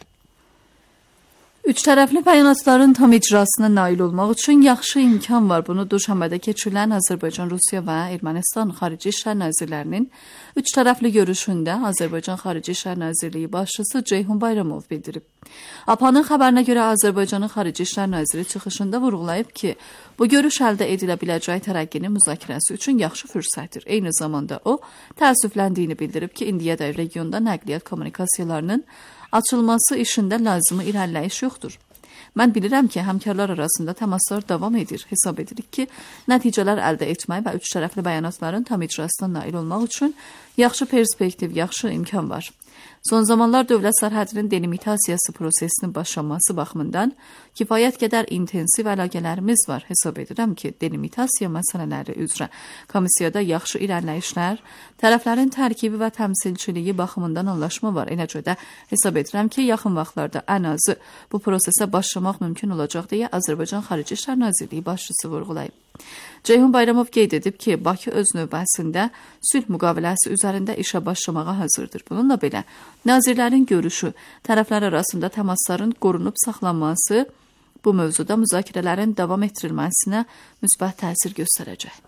[SPEAKER 11] Üç tərəfli bəyanatların tam icrasına nail olmaq üçün yaxşı imkan var. Bunu Duşanbədə keçirilən Azərbaycan, Rusiya və Ermənistan Xarici İşlər Nazirlərinin üç tərəfli görüşündə Azərbaycan Xarici İşlər Nazirliyi başçısı Ceyhun Bayramov bildirib. APA'nın xəbərinə görə Azərbaycanın Xarici İşlər Naziri çıxışında vurğulayıb ki, bu görüş əldə edilə biləcək tərəqqinin müzakirəsi üçün yaxşı fürsətdir. Eyni zamanda o, təəssüfləndiyini bildirib ki, indiyədək regionda nəqliyyat kommunikasiyalarının açılması işində lazımı irəliləyiş yoxdur. Mən bilirəm ki, həmkarlar arasında təmaslar davam edir. Hesab edirik ki, nəticələr əldə etmək və üç tərəfli bəyanatların tam icrasına nail olmaq üçün yaxşı perspektiv, yaxşı imkan var. Son zamanlar dövlət sərhədinin delimitasiyası prosesinin başlanması baxımından kifayət qədər intensiv əlaqələrimiz var. Hesab edirəm ki, delimitasiya məsələləri üzrə komissiyada yaxşı irəliləyişlər, tərəflərin tərkibi və təmsilçiliyi baxımından anlaşma var. Eləcə də hesab edirəm ki, yaxın vaxtlarda ən azı bu prosesə başlamaq mümkün olacaq deyə Azərbaycan Xarici İşlər Nazirliyi başçısı vurğulayıb. Ceyhun Bayramov qeyd edib ki, Bakı öz növbəsində sülh müqaviləsi üzərində işə başlamağa hazırdır. Bununla belə, nazirlərin görüşü, tərəflər arasında təmasların qorunub saxlanması bu mövzuda müzakirələrin davam etdirilməsinə müsbət təsir göstərəcək.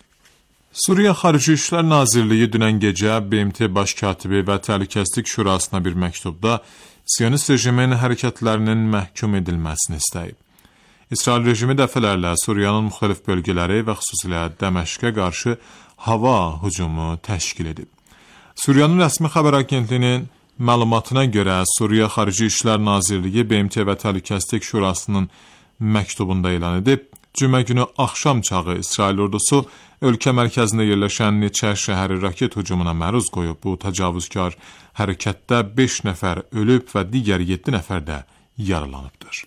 [SPEAKER 9] Suriya Xarici İşlər Nazirliyi dünən gecə BMT Baş Katibi və Təhlükəsizlik Şurasına bir məktubda Siyonist rejimin hərəkətlərinin məhkum edilməsini istəyib. İsrail rejimi dəfələrlə Suriyanın müxtəlif bölgələri və xüsusilə Dəməşqə qarşı hava hücumu təşkil edib. Suriyanın rəsmi xəbər agentliyinin məlumatına görə Suriya Xarici İşlər Nazirliyi BMT və Təhlükəsizlik Şurasının məktubunda elan edib, cümə günü axşam çağı İsrail ordusu ölkə mərkəzində yerləşən neçə şəhəri raket hücumuna məruz qoyub. Bu təcavüzkar hərəkətdə 5 nəfər ölüb və digər 7 nəfər də yaralanıbdır.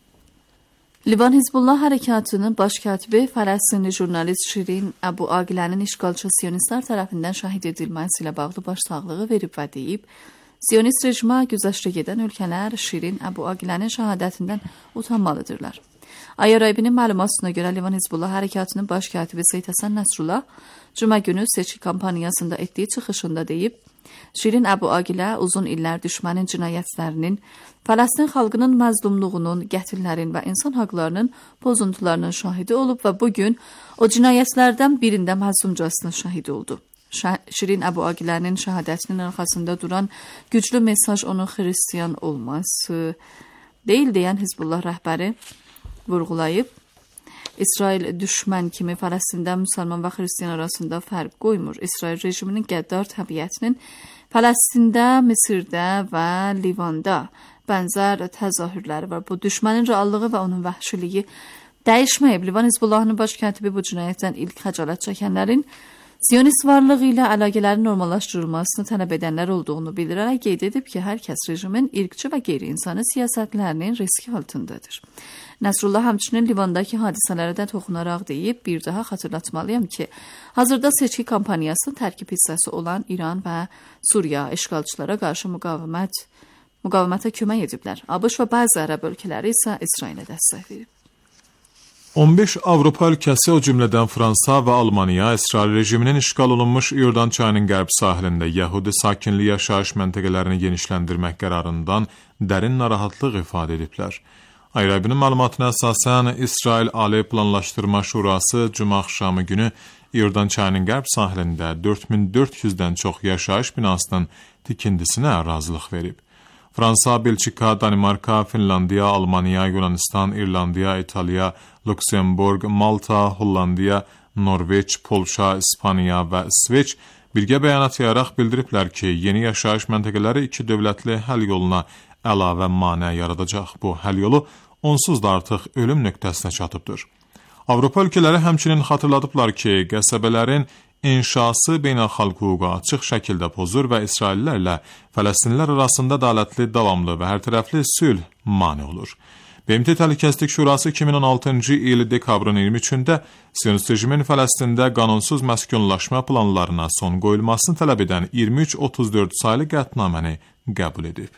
[SPEAKER 11] Livan Hizbullah Hərəkatının baş katibi Fələstinli jurnalist Şirin Əbu Aqilənin işğalçı siyonistlər tərəfindən şəhid edilməsi ilə bağlı başsağlığı verib və deyib, siyonist rejimə güzəştə gedən ölkələr Şirin Əbu Aqilənin şəhadətindən utanmalıdırlar. Ayarayibinin məlumatına görə Livan Hizbullah Hərəkatının baş katibi Seyid Həsən Nəsrullah cümə günü seçki kampaniyasında etdiyi çıxışında deyib, Şirin Əbu Aqilə uzun illər düşmənin cinayətlərinin, Fələstin xalqının məzlumluğunun, qətillərin və insan haqlarının pozuntularının şahidi olub və bugün o cinayətlərdən birində məzlumcasına şahid oldu. Şirin Əbu Aqilənin şəhadətinin arxasında duran güclü mesaj onun xristiyan olması deyil deyən Hizbullah rəhbəri vurğulayıb, İsrail düşmən kimi Fələstində müsəlman və xristiyan arasında fərq qoymur. İsrail rejiminin qəddar təbiətinin Fələstində, Misirdə və Livanda bənzər təzahürləri var. Bu düşmənin reallığı və onun vəhşiliyi dəyişməyib. Livan Hizbullahının baş katibi bu cinayətdən ilk xəcalət çəkənlərin Zionist varlığı ilə əlaqələrin normallaşdırılmasını tələb edənlər olduğunu bildirərək qeyd edib ki, hər kəs rejimin irqçi və qeyri-insani siyasətlərinin riski altındadır. Nəsrullah həmçinin Livandakı hadisələrə də toxunaraq deyib, bir daha xatırlatmalıyam ki, hazırda seçki kampaniyasının tərkib hissəsi olan İran və Suriya işğalçılara qarşı müqavimətə kömək ediblər. ABŞ və bəzi ərəb ölkələri isə İsrailə dəstək verib.
[SPEAKER 9] 15 Avropa ölkəsi, o cümlədən Fransa və Almaniya, İsrail rejiminin işğal olunmuş İordan çayının qərb sahilində Yəhudi sakinli yaşayış məntəqələrini genişləndirmək qərarından dərin narahatlıq ifadə ediblər. Ayrabinin məlumatına əsasən, İsrail Ali Planlaşdırma Şurası cümə axşamı günü İordan çayının qərb sahilində 4400-dən çox yaşayış binasının tikintisinə razılıq verib. Fransa, Belçika, Danimarka, Finlandiya, Almaniya, Yunanistan, İrlandiya, İtaliya, Lüksemburg, Malta, Hollandiya, Norveç, Polşa, İspaniya və İsveç birgə bəyanat yayaraq bildiriblər ki, yeni yaşayış məntəqələri iki dövlətli həll yoluna əlavə manə yaradacaq. Bu həll yolu onsuz da artıq ölüm nöqtəsinə çatıbdır. Avropa ölkələri həmçinin xatırladıblar ki, qəsəbələrin inşası beynəlxalq hüquqa açıq şəkildə pozur və İsraillərlə Fələstinlər arasında ədalətli, davamlı və hərtərəfli sülh mane olur. BMT Təhlükəsizlik Şurası 2016-cı il dekabrın 23-də Siyonist rejimin Fələstində qanunsuz məskunlaşma planlarına son qoyulmasını tələb edən 23-34 saylı qətnaməni qəbul edib.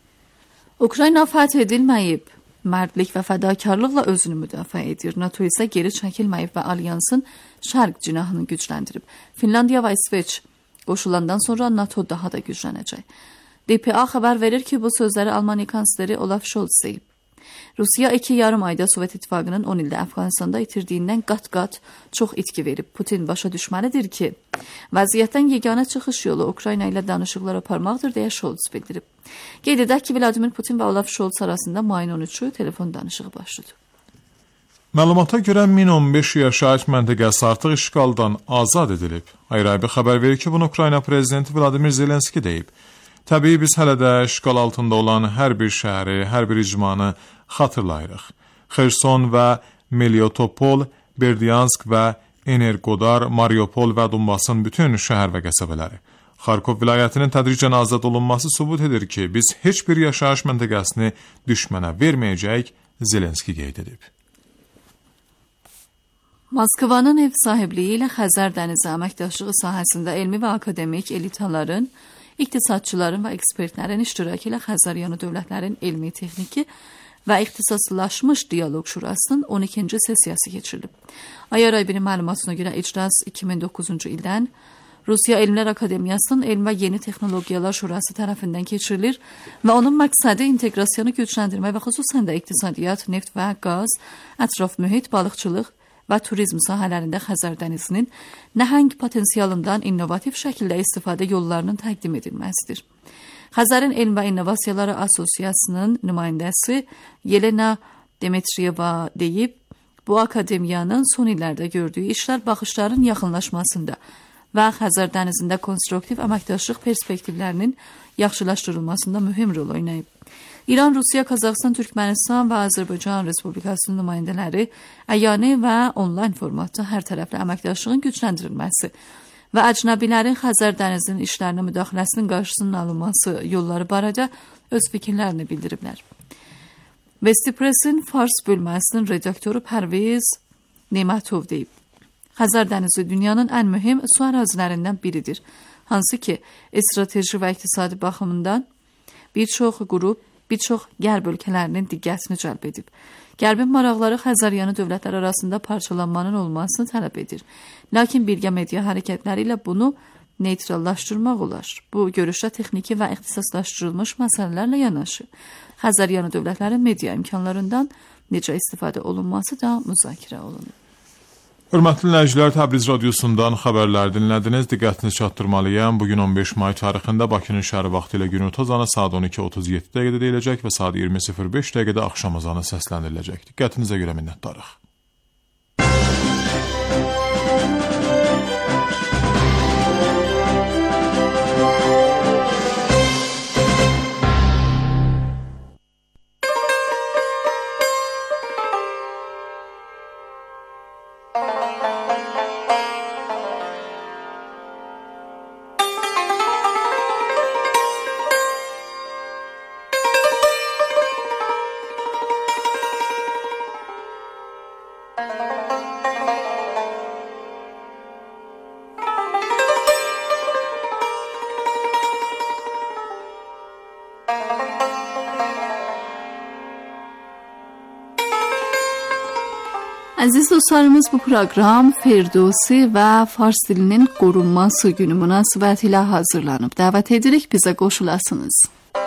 [SPEAKER 11] Ukrayna fəth edilməyib. Mərdlik və fədakarlıqla özünü müdafiə edir. NATO isə geri çəkilməyib və alyansın şərq cinahını gücləndirib. Finlandiya və İsveç qoşulandan sonra NATO daha da güclənəcək. DPA xəbər verir ki, bu sözləri Almaniya kansleri Olaf Scholz deyib. Rusiya 2,5 ayda Sovet İttifaqının 10 ildə Əfqanistanda itirdiyindən qat-qat çox itki verib. Putin başa düşməlidir ki, vəziyyətdən yeganə çıxış yolu Ukrayna ilə danışıqlar aparmaqdır, deyə Scholz bildirib. Qeyd edək ki, Vladimir Putin və Olaf Scholz arasında mayın 13-ü telefon danışığı başladı.
[SPEAKER 9] Məlumata görə 1015 yaşayış məntəqəsi artıq işğaldan azad edilib. Ayrı xəbər verir ki, bunu Ukrayna prezidenti Vladimir Zelenski deyib. Təbii biz hələ də işğal altında olan hər bir şəhəri, hər bir icmanı xatırlayırıq. Xerson və Melitopol, Berdyansk və Energodar, Mariupol və Donbasın bütün şəhər və qəsəbələri. Xarkov vilayətinin tədricən azad olunması sübut edir ki, biz heç bir yaşayış məntəqəsini düşmənə verməyəcək, Zelenski qeyd edib.
[SPEAKER 11] Moskvanın ev sahibliyi ilə Xəzər dənizi əməkdaşlığı sahəsində elmi və akademik elitaların, iqtisadçıların və ekspertlərin iştirakı ilə Xəzəryanı dövlətlərin elmi, texniki və ixtisaslaşmış dialoq şurasının 12-ci sessiyası keçirilib. Ayaraybi'nin məlumatına görə icras 2009-cu ildən Rusiya Elmlər Akademiyasının Elm və Yeni Texnologiyalar Şurası tərəfindən keçirilir və onun məqsədi inteqrasiyonu gücləndirmək və xüsusən də iqtisadiyyat, neft və qaz, ətraf mühit, balıqçılıq və turizm sahələrində Xəzər dənizinin nəhəng potensialından innovativ şəkildə istifadə yollarının təqdim edilməsidir. Xəzərin Elm və İnnovasiyaları Asosiyasının nümayəndəsi Yelena Demetriyeva deyib, bu akademiyanın son illərdə gördüyü işlər baxışların yaxınlaşmasında və Xəzər dənizində konstruktiv əməkdaşlıq perspektivlərinin yaxşılaşdırılmasında mühüm rol oynayıb. İran, Rusiya, Qazaxıstan, Türkmənistan və Azərbaycan Respublikasının nümayəndələri əyani və onlayn formatda hər tərəfli əməkdaşlığın gücləndirilməsi və əcnəbilərin Xəzər dənizinin işlərinə müdaxiləsinin qarşısının alınması yolları barədə öz fikirlərini bildiriblər. Vestipressin Fars bölməsinin redaktoru Pərviz Nemətov deyib, Xəzər dənizi dünyanın ən mühüm su ərazilərindən biridir, hansı ki, strateji və iqtisadi baxımından bir çox qrup, bir çox qərb ölkələrinin diqqətini cəlb edib. Qərbin maraqları Xəzəryanı dövlətlər arasında parçalanmanın olmasını tələb edir. Lakin birgə media hərəkətləri ilə bunu neytrallaşdırmaq olar. Bu görüşdə texniki və ixtisaslaşdırılmış məsələlərlə yanaşı, Xəzəryanı dövlətlərin media imkanlarından necə istifadə olunması da müzakirə olunur.
[SPEAKER 9] Hörmətli dinləyicilər, Təbriz radiosundan xəbərlər dinlədiniz. Diqqətini çatdırmalıyam. Bugün 15 may tarixində Bakının şəhəri vaxtı ilə gündüz azanı saat 12:37 dəqiqədə deyiləcək və saat 20:05 dəqiqədə axşam azanı səsləndiriləcək. Diqqətinizə görə minnətdarıq.
[SPEAKER 11] Aziz dostlarımız, bu proqram Firdevsi və Fars dilinin qorunması günü münasibətilə hazırlanıb. Dəvət edirik, bizə qoşulasınız.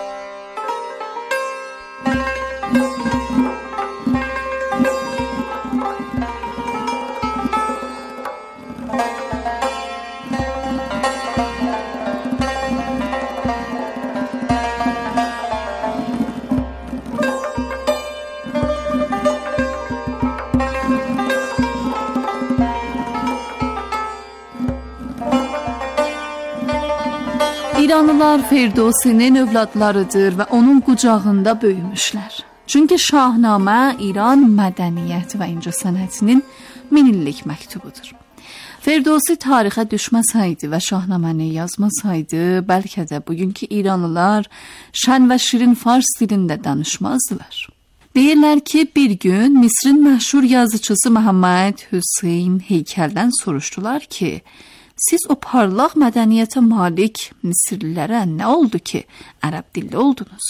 [SPEAKER 11] İranlılar Firdevsinin övladlarıdır və onun qucağında böyümüşlər. Çünki Şahnamə İran mədəniyyət və incəsənətinin minillik məktubudur. Firdevsi tarixə düşməsəydi və Şahnaməni yazmasaydı, bəlkə də bugünkü İranlılar şən və şirin Fars dilində danışmazdılar. Deyirlər ki, bir gün Misrin məşhur yazıcısı Məhəmməd Hüseyn Heykəldən soruşdular ki, siz o parlaq mədəniyyətə malik Misirlilərə nə oldu ki, ərəb dilli oldunuz?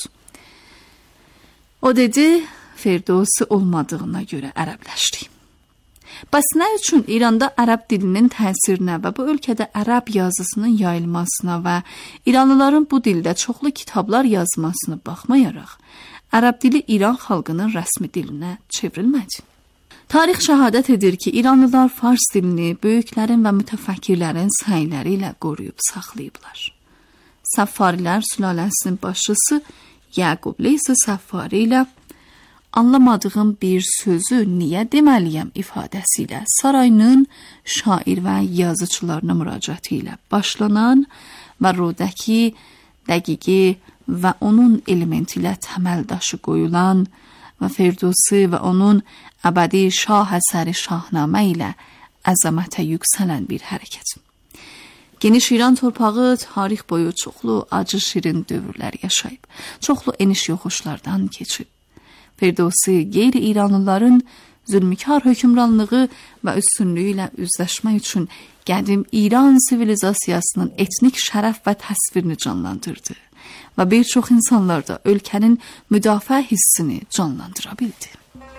[SPEAKER 11] O dedi, Firdevsi olmadığına görə ərəbləşdik. Bəs nə üçün İranda ərəb dilinin təsirinə və bu ölkədə ərəb yazısının yayılmasına və İranlıların bu dildə çoxlu kitablar yazmasına baxmayaraq, ərəb dili İran xalqının rəsmi dilinə çevrilmədi? Tarix şəhadət edir ki, İranlılar Fars dilini böyüklərin və mütəfəkkirlərin səyləri ilə qoruyub saxlayıblar. Səffarilər sülaləsinin başçısı Yaqubli isə Səffari ilə anlamadığım bir sözü niyə deməliyəm ifadəsi ilə sarayının şair və yazıçılarına müraciəti ilə başlanan və Rodəki, Dəqiqi və onun elementi ilə təməl daşı qoyulan və Firdevsi və onun əbədi şah əsəri Şahnamə ilə əzəmətə yüksələn bir hərəkət. Geniş İran torpağı tarix boyu çoxlu acı şirin dövrlər yaşayıb, çoxlu eniş yoxuşlardan keçib. Firdevsi qeyri-İranlıların zülmkar hökmranlığı və üstünlüyü ilə üzləşmək üçün qədim İran sivilizasiyasının etnik şərəf və təsvirini canlandırdı və bir çox insanlarda ölkənin müdafiə hissini canlandıra bildi.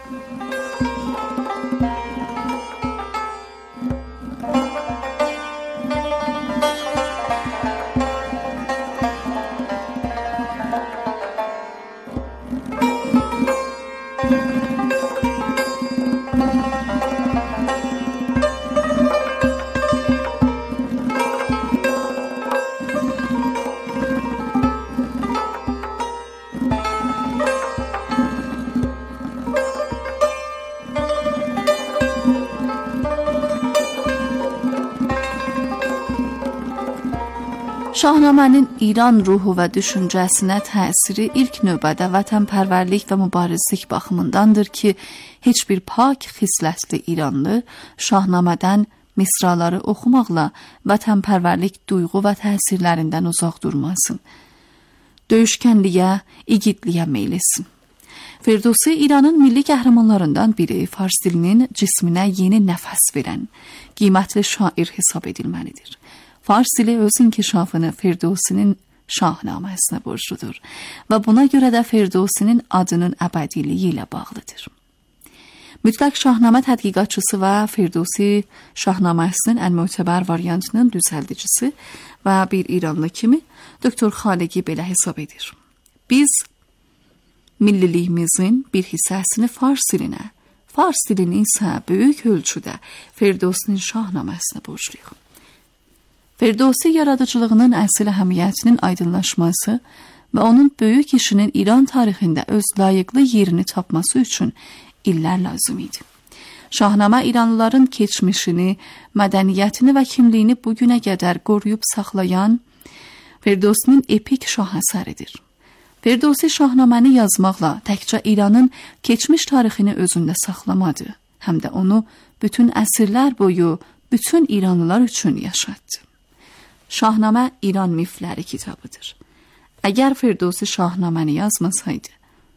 [SPEAKER 11] Şahnamənin İran ruhu və düşüncəsinə təsiri ilk növbədə vətənpərvərlik və mübarizlik baxımındandır ki, heç bir pak xislətli İranlı Şahnamədən misraları oxumaqla vətənpərvərlik duyğu və təsirlərindən uzaq durmasın. Döyüşkənliyə, igidliyə meyl etsin. Firdevsi İranın milli qəhrəmanlarından biri, Fars dilinin cisminə yeni nəfəs verən, qiymətli şair hesab edilməlidir. Fars dili öz inkişafını Firdevsinin Şahnaməsinə borcludur və buna görə də Firdevsinin adının əbədiliyi ilə bağlıdır. Mütləq Şahnamə tədqiqatçısı və Firdevsi Şahnaməsinin ən mötəbər variantının düzəldicisi və bir İranlı kimi Doktor Xalegi belə hesab edir. Biz milliliyimizin bir hissəsini Fars dilinə, Fars dilini isə böyük ölçüdə Firdevsinin Şahnaməsinə borcluyuq. Firdevsi yaradıcılığının əsl əhəmiyyətinin aydınlaşması və onun böyük işinin İran tarixində öz layiqli yerini tapması üçün illər lazım idi. Şahnamə İranlıların keçmişini, mədəniyyətini və kimliyini bugünə qədər qoruyub saxlayan Firdevsinin epik şah əsəridir. Firdevsi Şahnaməni yazmaqla təkcə İranın keçmiş tarixini özündə saxlamadı, həm də onu bütün əsrlər boyu bütün İranlılar üçün yaşatdı. Şahnamə İran mifləri kitabıdır. Əgər Firdevsi Şahnaməni yazmasaydı,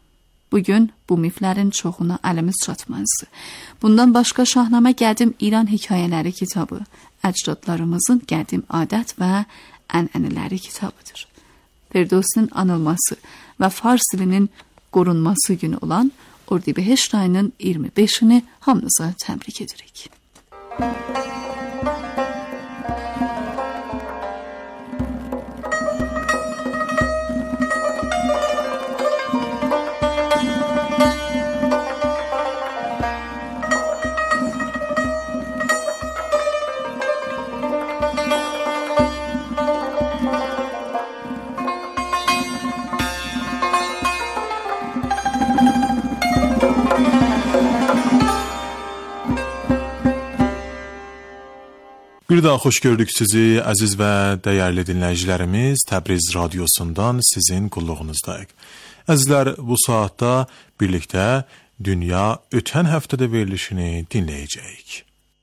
[SPEAKER 11] bugün bu miflərin çoxuna əlimiz çatmazdı. Bundan başqa Şahnamə qədim İran hekayələri kitabı, əcdadlarımızın qədim adət və ənənələri kitabıdır. Firdevsinin anılması və Fars dilinin qorunması günü olan Ordibehesht ayının 25'ini hamınıza təbrik edirik.
[SPEAKER 9] Bir daha xoş gördük sizi, əziz və dəyərli dinləyicilərimiz. Təbriz radiosundan sizin qulluğunuzdayıq. Əzizlər, bu saatda birlikdə Dünya ötən həftədə verilişini dinləyəcəyik.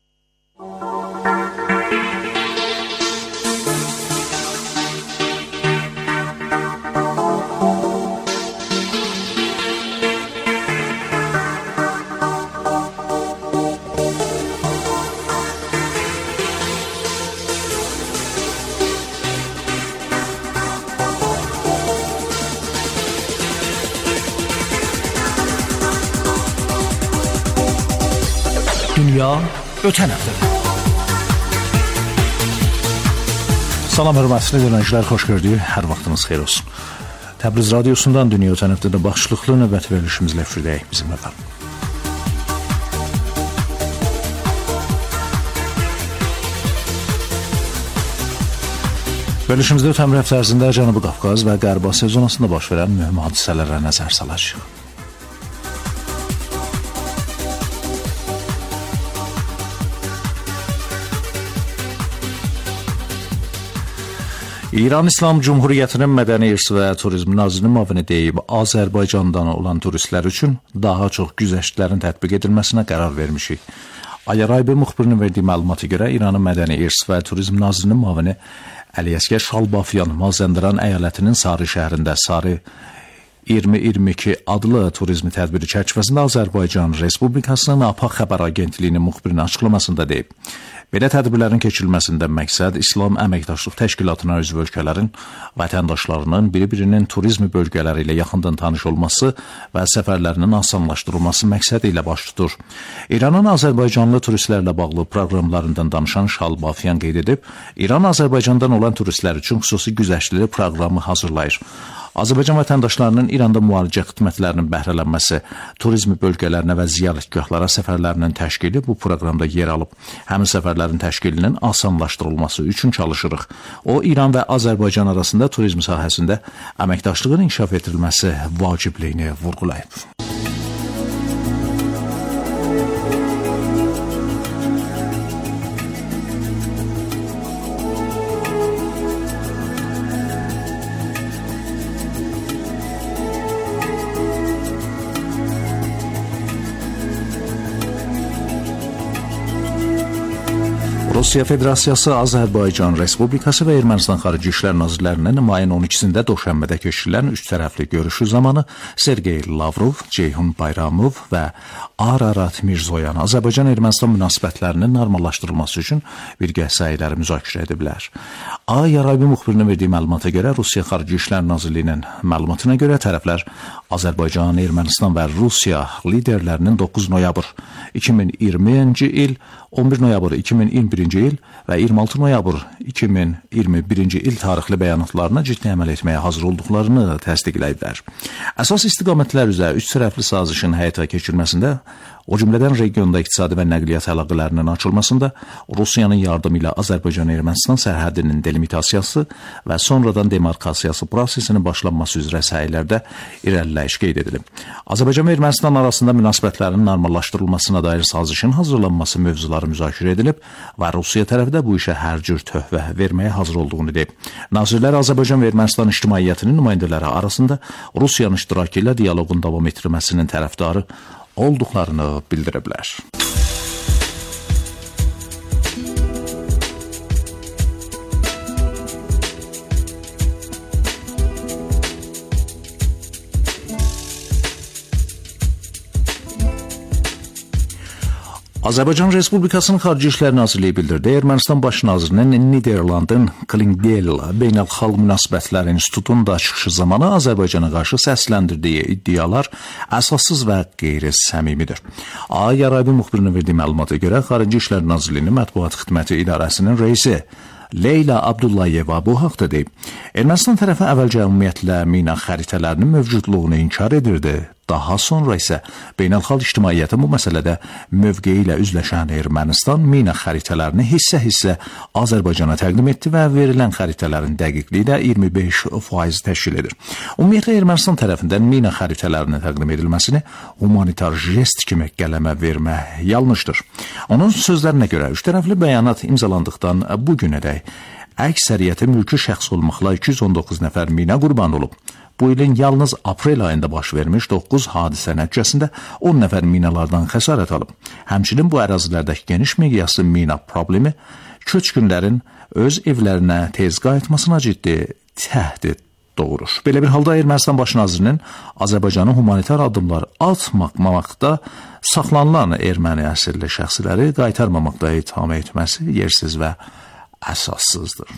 [SPEAKER 8] Dünya ötən həftədə. Salam hörmətli dinləyicilər, xoş gördük. Hər vaxtınız xeyir olsun. Təbriz radiosundan Dünya ötən həftədə başlıqlı növbəti verilişimizlə efirdəyik bizimlə qalın. Verilişimizdə ötən həftə ərzində Cənubi Qafqaz və Qərbi Asiya zonasında baş verən mühüm hadisələrə nəzər salacağıq. İran İslam Cumhuriyyətinin Mədəni İrs və Turizm Nazirinin müavini deyib, Azərbaycandan olan turistlər üçün daha çox güzəştlərin tətbiq edilməsinə qərar vermişik. Ayaraybi müxbirinin verdiyi məlumata görə İranın Mədəni İrs və Turizm Nazirinin müavini Əli Əsgər Şalbafyan Mazəndaran əyalətinin Sarı şəhərində Sarı 2022 adlı turizmi tədbiri çərçivəsində Azərbaycan Respublikasının APAX xəbər agentliyinin müxbirinin açıqlamasında deyib. Belə tədbirlərin keçirilməsində məqsəd İslam Əməkdaşlıq Təşkilatına üzv ölkələrin vətəndaşlarının bir-birinin turizmi bölgələri ilə yaxından tanış olması və səfərlərinin asanlaşdırılması məqsədi ilə baş tutur. İranın Azərbaycanlı turistlərlə bağlı proqramlarından danışan Şalbafyan qeyd edib, İran Azərbaycandan olan turistlər üçün xüsusi güzəştli proqramı hazırlayır. Azərbaycan vətəndaşlarının İranda müalicə xidmətlərinin bəhrələnməsi, turizmi bölgələrinə və ziyarətgahlara səfərlərinin təşkili bu proqramda yer alıb. Həmin səfərlərin təşkilinin asanlaşdırılması üçün çalışırıq. O, İran və Azərbaycan arasında turizm sahəsində əməkdaşlığın inkişaf etdirilməsi vacibliyini vurğulayıb. Rusiya Federasiyası, Azərbaycan Respublikası və Ermənistan Xarici İşlər Nazirlərinin mayın 12-sində Doşənbədə keçirilən üç tərəfli görüşü zamanı Sergey Lavrov, Ceyhun Bayramov və Ararat Mirzoyan Azərbaycan-Ermənistan münasibətlərinin normallaşdırılması üçün birgə səyləri müzakirə ediblər. Ayaraybi müxbirinin verdiyi məlumata görə Rusiya Xarici İşlər Nazirliyinin məlumatına görə tərəflər Azərbaycan, Ermənistan və Rusiya liderlərinin 9 noyabr 2020-ci il, 11 noyabr 2021-ci il və 26 noyabr 2021-ci il tarixli bəyanatlarına ciddi əməl etməyə hazır olduqlarını təsdiqləyiblər. Əsas istiqamətlər üzrə üç tərəfli sazişin həyata keçirilməsində, o cümlədən regionda iqtisadi və nəqliyyat əlaqələrinin açılmasında, Rusiyanın yardımı ilə Azərbaycan-Ermənistan sərhədinin delimitasiyası və sonradan demarkasiyası prosesinin başlanması üzrə səylərdə irəliləyiş qeyd edilib. Azərbaycan və Ermənistan arasında münasibətlərin normallaşdırılmasına dair sazişin hazırlanması mövzuları müzakirə edilib və Rusiya tərəfi də bu işə hər cür töhfə verməyə hazır olduğunu deyib. Nazirlər Azərbaycan və Ermənistan ictimaiyyətinin nümayəndələri arasında Rusiyanın iştirakı ilə dialoqun davam etdirilməsinin tərəfdarı olduqlarını bildiriblər. Azərbaycan Respublikasının Xarici İşlər Nazirliyi bildirdi, Ermənistan Baş Nazirinin Niderlandın Klingel Beynəlxalq Münasibətlər İnstitutunun da çıxışı zamanı Azərbaycana qarşı səsləndirdiyi iddialar əsassız və qeyri-səmimidir. A.Y. Araybi müxbirinin verdiyi məlumata görə Xarici İşlər Nazirliyinin Mətbuat Xidməti İdarəsinin reisi Leyla Abdullayeva bu haqda deyib. Ermənistan tərəfi əvvəlcə ümumiyyətlə mina xəritələrinin mövcudluğunu inkar edirdi. Daha sonra isə beynəlxalq ictimaiyyətin bu məsələdə mövqeyi ilə üzləşən Ermənistan mina xəritələrini hissə-hissə Azərbaycana təqdim etdi və verilən xəritələrin dəqiqliyi də 25% təşkil edir. Ümumiyyətlə Ermənistan tərəfindən mina xəritələrinin təqdim edilməsini humanitar jest kimi qələmə vermək yanlışdır. Onun sözlərinə görə üç tərəfli bəyanat imzalandıqdan bu günədək əksəriyyəti mülki şəxs olmaqla 219 nəfər mina qurban olub. Bu ilin yalnız aprel ayında baş vermiş 9 hadisə nəticəsində 10 nəfər minalardan xəsarət alıb. Həmçinin bu ərazilərdəki geniş miqyaslı mina problemi köçkünlərin öz evlərinə tez qayıtmasına ciddi təhdid doğurur. Belə bir halda Ermənistan Baş Nazirinin Azərbaycanın humanitar addımlar atmamaqda saxlanılan erməni əsirli şəxsləri qaytarmamaqda itham etməsi yersiz və əsassızdır.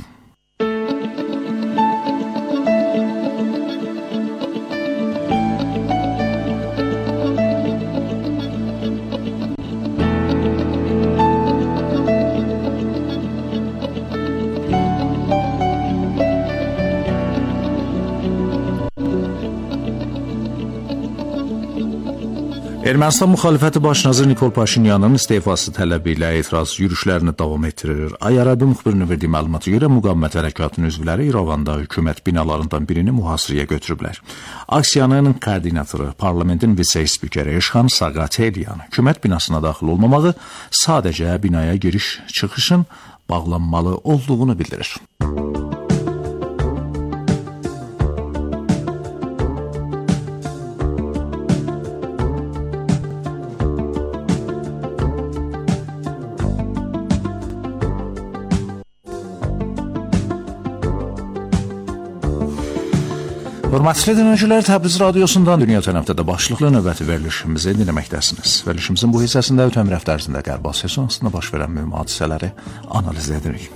[SPEAKER 8] Ermənistan müxalifəti baş nazir Nikol Paşinyanın istefası tələbi ilə etiraz yürüşlərini davam etdirir. Ay-Arabı müxbirinin verdiyi məlumata görə müqavimət hərəkatının üzvləri İrəvanda hökumət binalarından birini mühasirəyə götürüblər. Aksiyanın koordinatoru, parlamentin vitse-spikeri Eşxan Saqatelyan hökumət binasına daxil olmamağı sadəcə binaya giriş-çıxışın bağlanmalı olduğunu bildirir. Hörmətli dinləyicilər, Təbriz radiosundan dünya tərəfdə başlıqlı növbəti verilişimizi dinləməkdəsiniz. Verilişimizin bu hissəsində ötən həftə ərzində Qərb Asiya sonrasında baş verən mühüm hadisələri analiz edirik.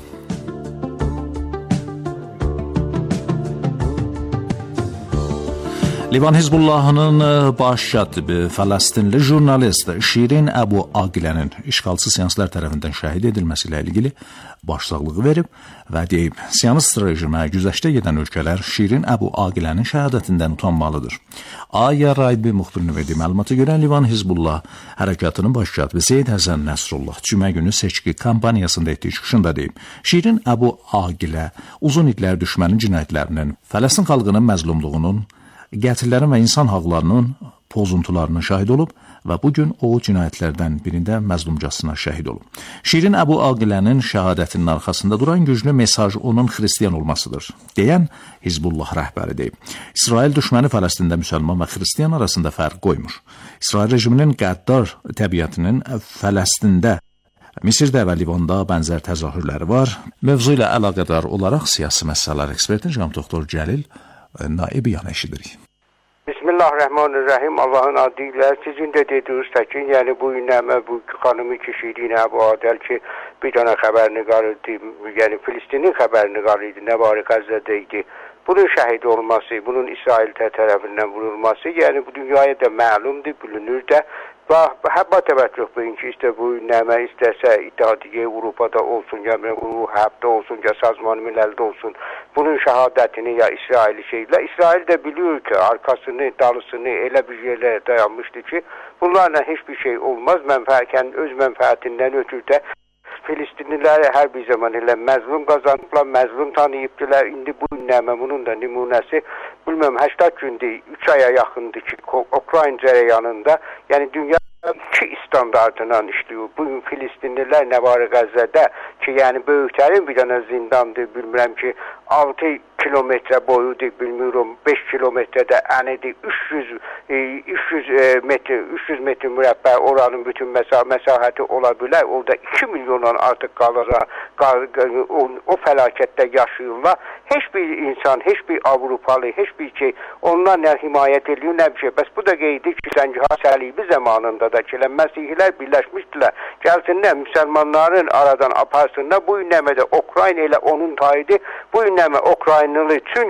[SPEAKER 8] Livan Hizbullahının baş katibi, Fələstinli jurnalist Şirin Əbu Aqilənin işğalçı siyasətlər tərəfindən şəhid edilməsi ilə ilgili başsağlığı verib və deyib, siyonist rejimə güzəştə gedən ölkələr Şirin Əbu Aqilənin şəhadətindən utanmalıdır. Ay-Araybi müxbirinin verdiyi məlumata görə Livan Hizbullah hərəkatının baş katibi Seyyid Həsən Nəsrullah cümə günü seçki kampaniyasında etdiyi çıxışında deyib, Şirin Əbu Aqilə uzun illər düşmənin cinayətlərinin, Fələstin xalqının məzlumluğunun, qətillərin və insan haqlarının pozuntularına şahid olub və bugün o cinayətlərdən birində məzlumcasına şəhid olub. Şirin Əbu Aqilənin şəhadətinin arxasında duran güclü mesaj onun xristiyan olmasıdır, deyən Hizbullah rəhbəri deyib. İsrail düşməni Fələstində müsəlman və xristiyan arasında fərq qoymur. İsrail rejiminin qəddar təbiətinin Fələstində, Misirdə və Livanda bənzər təzahürləri var. Mövzu ilə əlaqədar olaraq siyasi məsələlər eksperti Cənab Doktor Cəlil Naibiyan eşidirik.
[SPEAKER 1] Bismillahirrahmanirrahim. Allahın adıyla sizin de dediğiniz təkin, yəni bu günləmə bu xanımı kişiliyinə bu adəl ki bir dənə xəbərini qarıydı, yəni Filistinin xəbərini qarıydı, nə bari Qəzzədə idi. Bunun şəhid olması, bunun İsrail tərəfindən vurulması, yəni bu dünyaya da məlumdur, bilinir də. Və həbbə təvəccüh beyin ki, işte bu nəmə istəsə İttihadiyə Avropada olsun, ya Həbdə olsun, ya Sazman Miləldə olsun, bunun şəhadətini ya İsraili şeylə. İsrail də biliyor ki, arkasını, dalısını elə bir yerlə dayanmışdı ki, bunlarla hiçbir şey olmaz, öz mənfəətindən ötürü də Filistinliləri hər bir zaman elə məzlum qazanıblar, məzlum tanıyıbdılar. İndi bu nəmə bunun da nümunəsi, bilməm 80 gündür, 3 aya yaxındır ki, Ukrayna cərəyanında, yəni dünya iki standartından işliyor. Bugün Filistinlilər nə var Qəzzədə ki, yəni böyüklərin bir dənə zindandır, bilmirəm ki, 6 kilometre boyudur, bilmiyorum 5 kilometrede enidir, 300 metre mürəbbə oranın bütün məsahəti ola bilər. Orada 2 milyondan artıq qalıra o fəlakətdə yaşayırlar. Heç bir insan, heç bir Avropalı, heç bir şey onlarla himayət ediyor, nə bir şey. Bəs bu da qeydi ki, Zəngihar Səlibi zamanında da ki, Məsihlər birləşmişdilər. Gəlsinlər, müsəlmanların aradan aparsınlar. Bu günləmə də Ukrayna ilə onun tayidi, bu günləmə Ukraynalı üçün